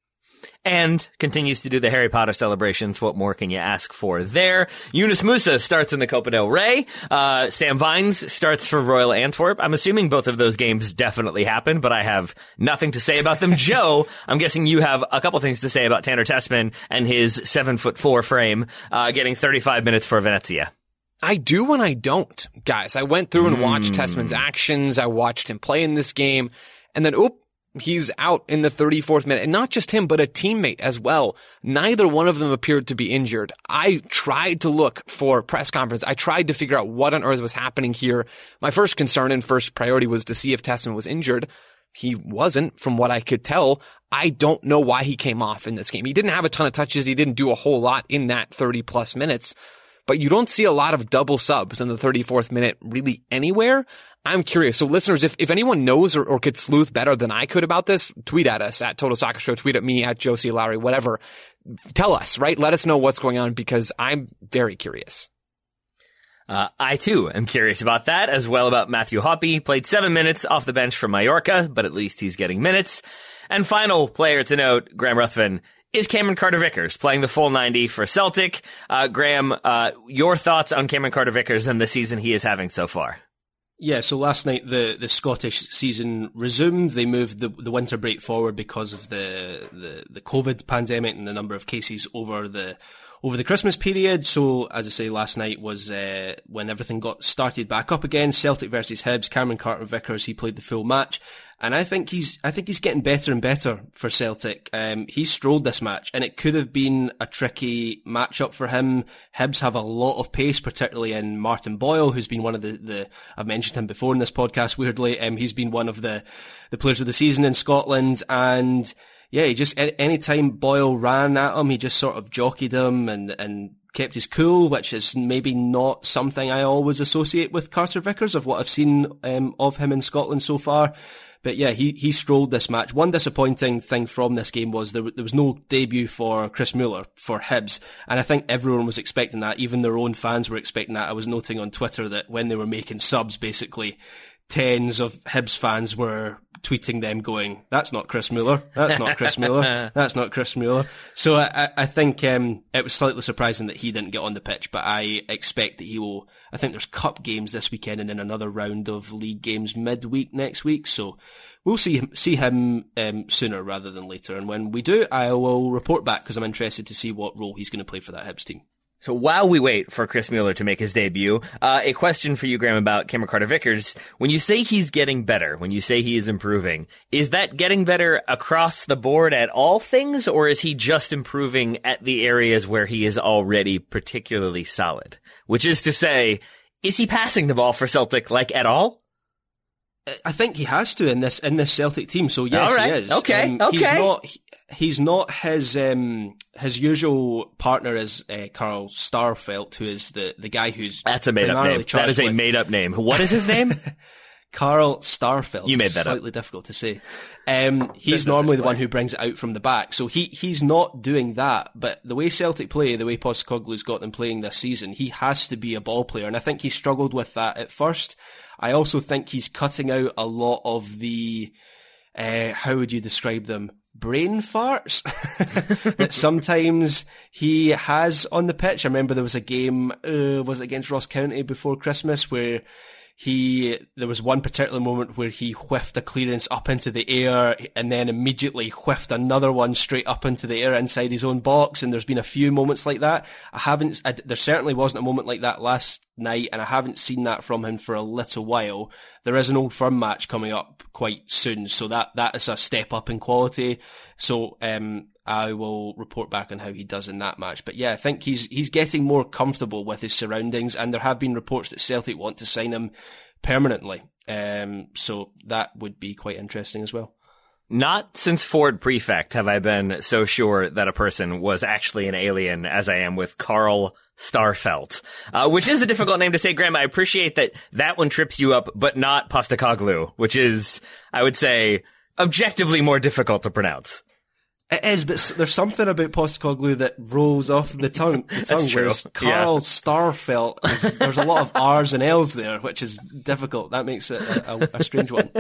And continues to do the Harry Potter celebrations. What more can you ask for there? Yunus Musa starts in the Copa del Rey. Uh, Sam Vines starts for Royal Antwerp. I'm assuming both of those games definitely happened, but I have nothing to say about them. Joe, I'm guessing you have a couple things to say about Tanner Tessman and his seven foot four frame, uh, getting thirty-five minutes for Venezia. I do and I don't, guys. I went through and watched mm. Tessman's actions. I watched him play in this game, and then, oop, he's out in the thirty-fourth minute. And not just him, but a teammate as well. Neither one of them appeared to be injured. I tried to look for press conference. I tried to figure out what on earth was happening here. My first concern and first priority was to see if Tessman was injured. He wasn't, from what I could tell. I don't know why he came off in this game. He didn't have a ton of touches. He didn't do a whole lot in that thirty plus minutes. But you don't see a lot of double subs in the thirty-fourth minute really anywhere. I'm curious. So listeners, if, if anyone knows or, or could sleuth better than I could about this, tweet at us at Total Soccer Show, tweet at me at Josie Lowry, whatever. Tell us, right? Let us know what's going on because I'm very curious. Uh, I too am curious about that, as well about Matthew Hoppe. Played seven minutes off the bench for Mallorca, but at least he's getting minutes. And final player to note, Graham Ruthven, is Cameron Carter-Vickers playing the full ninety for Celtic. Uh, Graham, uh, your thoughts on Cameron Carter-Vickers and the season he is having so far? Yeah, so last night the, the Scottish season resumed. They moved the, the winter break forward because of the, the, the COVID pandemic and the number of cases over the over the Christmas period. So, as I say, last night was uh, when everything got started back up again. Celtic versus Hibs. Cameron Carter-Vickers, he played the full match. And I think he's, I think he's getting better and better for Celtic. Um, he strolled this match and it could have been a tricky matchup for him. Hibs have a lot of pace, particularly in Martin Boyle, who's been one of the, the, I've mentioned him before in this podcast, weirdly. Um, he's been one of the, the players of the season in Scotland. And yeah, he just, any time Boyle ran at him, he just sort of jockeyed him and, and, kept his cool, which is maybe not something I always associate with Carter-Vickers of what I've seen um, of him in Scotland so far. But yeah, he, he strolled this match. One disappointing thing from this game was there, there was no debut for Chris Mueller for Hibs. And I think everyone was expecting that. Even their own fans were expecting that. I was noting on Twitter that when they were making subs, basically tens of Hibs fans were tweeting them going, that's not Chris Mueller, that's not Chris Mueller, that's not Chris Mueller. So I, I think um, it was slightly surprising that he didn't get on the pitch, but I expect that he will. I think there's cup games this weekend and then another round of league games midweek next week, so we'll see him, see him um, sooner rather than later. And when we do, I will report back because I'm interested to see what role he's going to play for that Hibs team. So while we wait for Chris Mueller to make his debut, uh, a question for you, Graham, about Cameron Carter-Vickers. When you say he's getting better, when you say he is improving, is that getting better across the board at all things, or is he just improving at the areas where he is already particularly solid? Which is to say, is he passing the ball for Celtic, like, at all? I think he has to in this in this Celtic team, so yes, all right. he is. Okay, um, okay. He's not, he, he's not his um, his usual partner is uh, Carl Starfelt, who is the, the guy who's That's a made-up name. That is a with... made-up name. What is his name? Carl Starfelt. You made that Slightly up. difficult to say. Um, he's normally the one who brings it out from the back, so he he's not doing that. But the way Celtic play, the way Postecoglou's got them playing this season, he has to be a ball player, and I think he struggled with that at first. I also think he's cutting out a lot of the, uh, how would you describe them? Brain farts that sometimes he has on the pitch. I remember there was a game, uh, was it against Ross County before Christmas, where he, there was one particular moment where he whiffed a clearance up into the air and then immediately whiffed another one straight up into the air inside his own box. And there's been a few moments like that. I haven't, I, there certainly wasn't a moment like that last night, and I haven't seen that from him for a little while. There is an Old Firm match coming up quite soon, so that, that is a step up in quality. So, um, I will report back on how he does in that match. But yeah, I think he's he's getting more comfortable with his surroundings, and there have been reports that Celtic want to sign him permanently. Um, so that would be quite interesting as well. Not since Ford Prefect have I been so sure that a person was actually an alien as I am with Carl Starfelt, uh, which is a difficult name to say, Graham. I appreciate that that one trips you up, but not Postecoglu, which is, I would say, objectively more difficult to pronounce. It is, but there's something about Postecoglu that rolls off the tongue. The tongue That's true. Whereas Carl Yeah. Starfelt, is, there's a lot of R's and L's there, which is difficult. That makes it a, a, a strange one.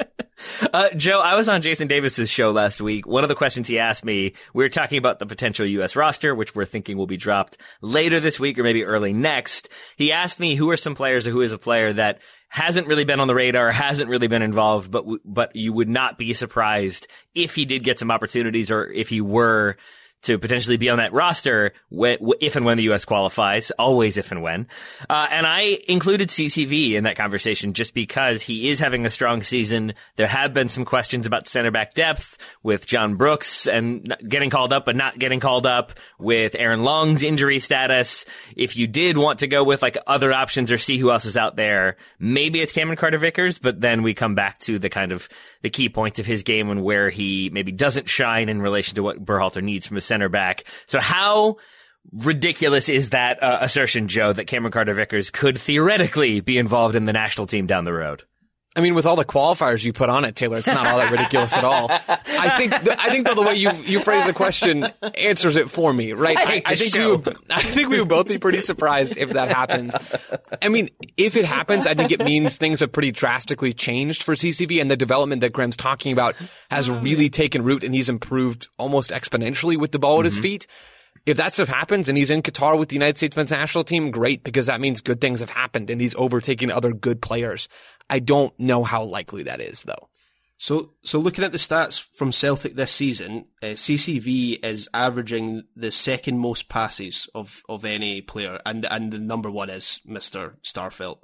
Uh, Joe, I was on Jason Davis's show last week. One of the questions he asked me, we were talking about the potential U S roster, which we're thinking will be dropped later this week or maybe early next. He asked me who are some players or who is a player that hasn't really been on the radar, hasn't really been involved, but w- but you would not be surprised if he did get some opportunities or if he were to potentially be on that roster wh- if and when the U S qualifies, always if and when. Uh, and I included C C V in that conversation just because he is having a strong season. There have been some questions about center back depth with John Brooks and getting called up but not getting called up, with Aaron Long's injury status. If you did want to go with like other options or see who else is out there, maybe it's Cameron Carter-Vickers, but then we come back to the kind of the key points of his game and where he maybe doesn't shine in relation to what Berhalter needs from a center back. So how ridiculous is that uh, assertion, Joe, that Cameron Carter-Vickers could theoretically be involved in the national team down the road? I mean, with all the qualifiers you put on it, Taylor, it's not all that ridiculous at all. I think, th- I think though the way you you phrase the question answers it for me, right? I, I, hate I this think show. we would, I think we would both be pretty surprised if that happened. I mean, if it happens, I think it means things have pretty drastically changed for C C V, and the development that Graham's talking about has really taken root, and he's improved almost exponentially with the ball at his feet. If that stuff happens and he's in Qatar with the United States men's national team, great, because that means good things have happened and he's overtaking other good players. I don't know how likely that is, though. So, so looking at the stats from Celtic this season, uh, C C V is averaging the second most passes of, of any player, and and the number one is Mister Starfelt.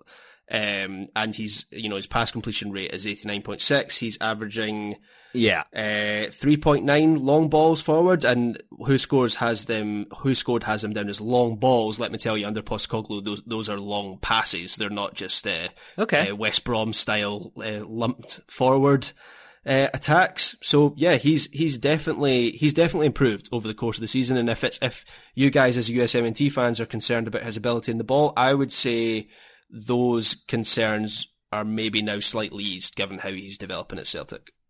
Um, and he's, you know, his pass completion rate is eighty-nine point six. He's averaging Yeah. uh, three point nine long balls forward, and Who Scores has them, Who Scored has them down as long balls. Let me tell you, under Postecoglu, those, those are long passes. They're not just, uh, Okay. uh, West Brom style, uh, lumped forward, uh, attacks. So yeah, he's, he's definitely, he's definitely improved over the course of the season. And if it's, if you guys as U S M N T fans are concerned about his ability in the ball, I would say those concerns are maybe now slightly eased given how he's developing at Celtic.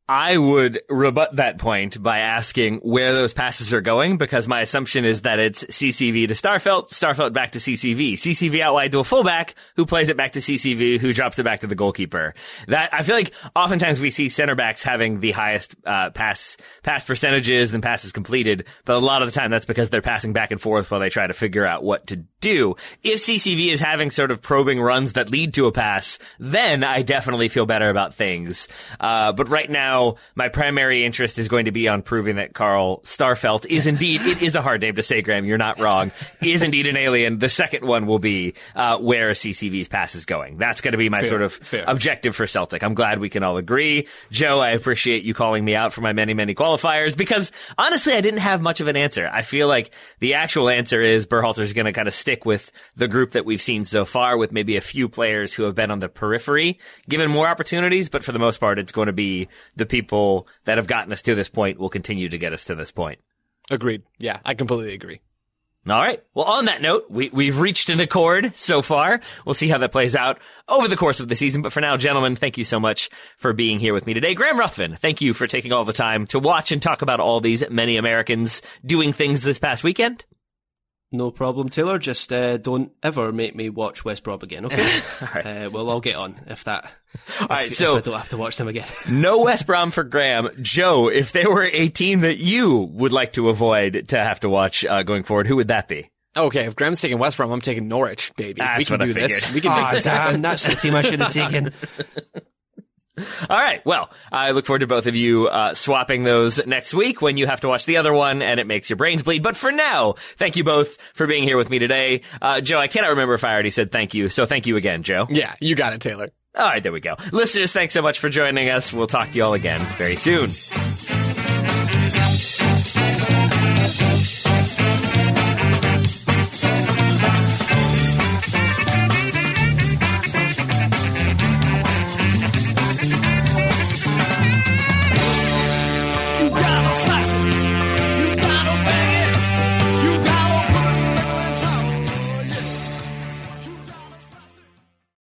I would rebut that point by asking where those passes are going, because my assumption is that it's C C V to Starfelt, Starfelt back to C C V, C C V out wide to a fullback, who plays it back to C C V, who drops it back to the goalkeeper. That, I feel like oftentimes we see center backs having the highest uh, pass pass percentages and passes completed, but a lot of the time that's because they're passing back and forth while they try to figure out what to do. If C C V is having sort of probing runs that lead to a pass, then I definitely feel better about things. Uh, but right now, my primary interest is going to be on proving that Carl Starfelt is indeed, it is a hard name to say, Graham, you're not wrong, is indeed an alien. The second one will be uh, where C C V's pass is going. That's going to be my fair, sort of fair. objective for Celtic. I'm glad we can all agree. Joe, I appreciate you calling me out for my many, many qualifiers, because honestly, I didn't have much of an answer. I feel like the actual answer is Berhalter's going to kind of stick with the group that we've seen so far, with maybe a few players who have been on the periphery, given more opportunities, but for the most part, it's going to be the people that have gotten us to this point will continue to get us to this point. Agreed. Yeah, I completely agree. All right. Well, on that note, we, we've reached an accord so far. We'll see how that plays out over the course of the season. But for now, gentlemen, thank you so much for being here with me today. Graham Ruthven, thank you for taking all the time to watch and talk about all these many Americans doing things this past weekend. No problem, Taylor. Just uh, don't ever make me watch West Brom again, okay? All right. Uh, well, I'll get on if that. All right, if, so if I don't have to watch them again. No West Brom for Graham. Joe, if there were a team that you would like to avoid to have to watch uh, going forward, who would that be? Okay, if Graham's taking West Brom, I'm taking Norwich, baby. That's we can what I do this. figured. We can Ah, make this damn, happen. that's the team I should have taken. All right. Well, I look forward to both of you uh, swapping those next week when you have to watch the other one and it makes your brains bleed. But for now, thank you both for being here with me today. Uh, Joe, I cannot remember if I already said thank you. So thank you again, Joe. Yeah, you got it, Taylor. All right. There we go. Listeners, thanks so much for joining us. We'll talk to you all again very soon. You gotta slice it.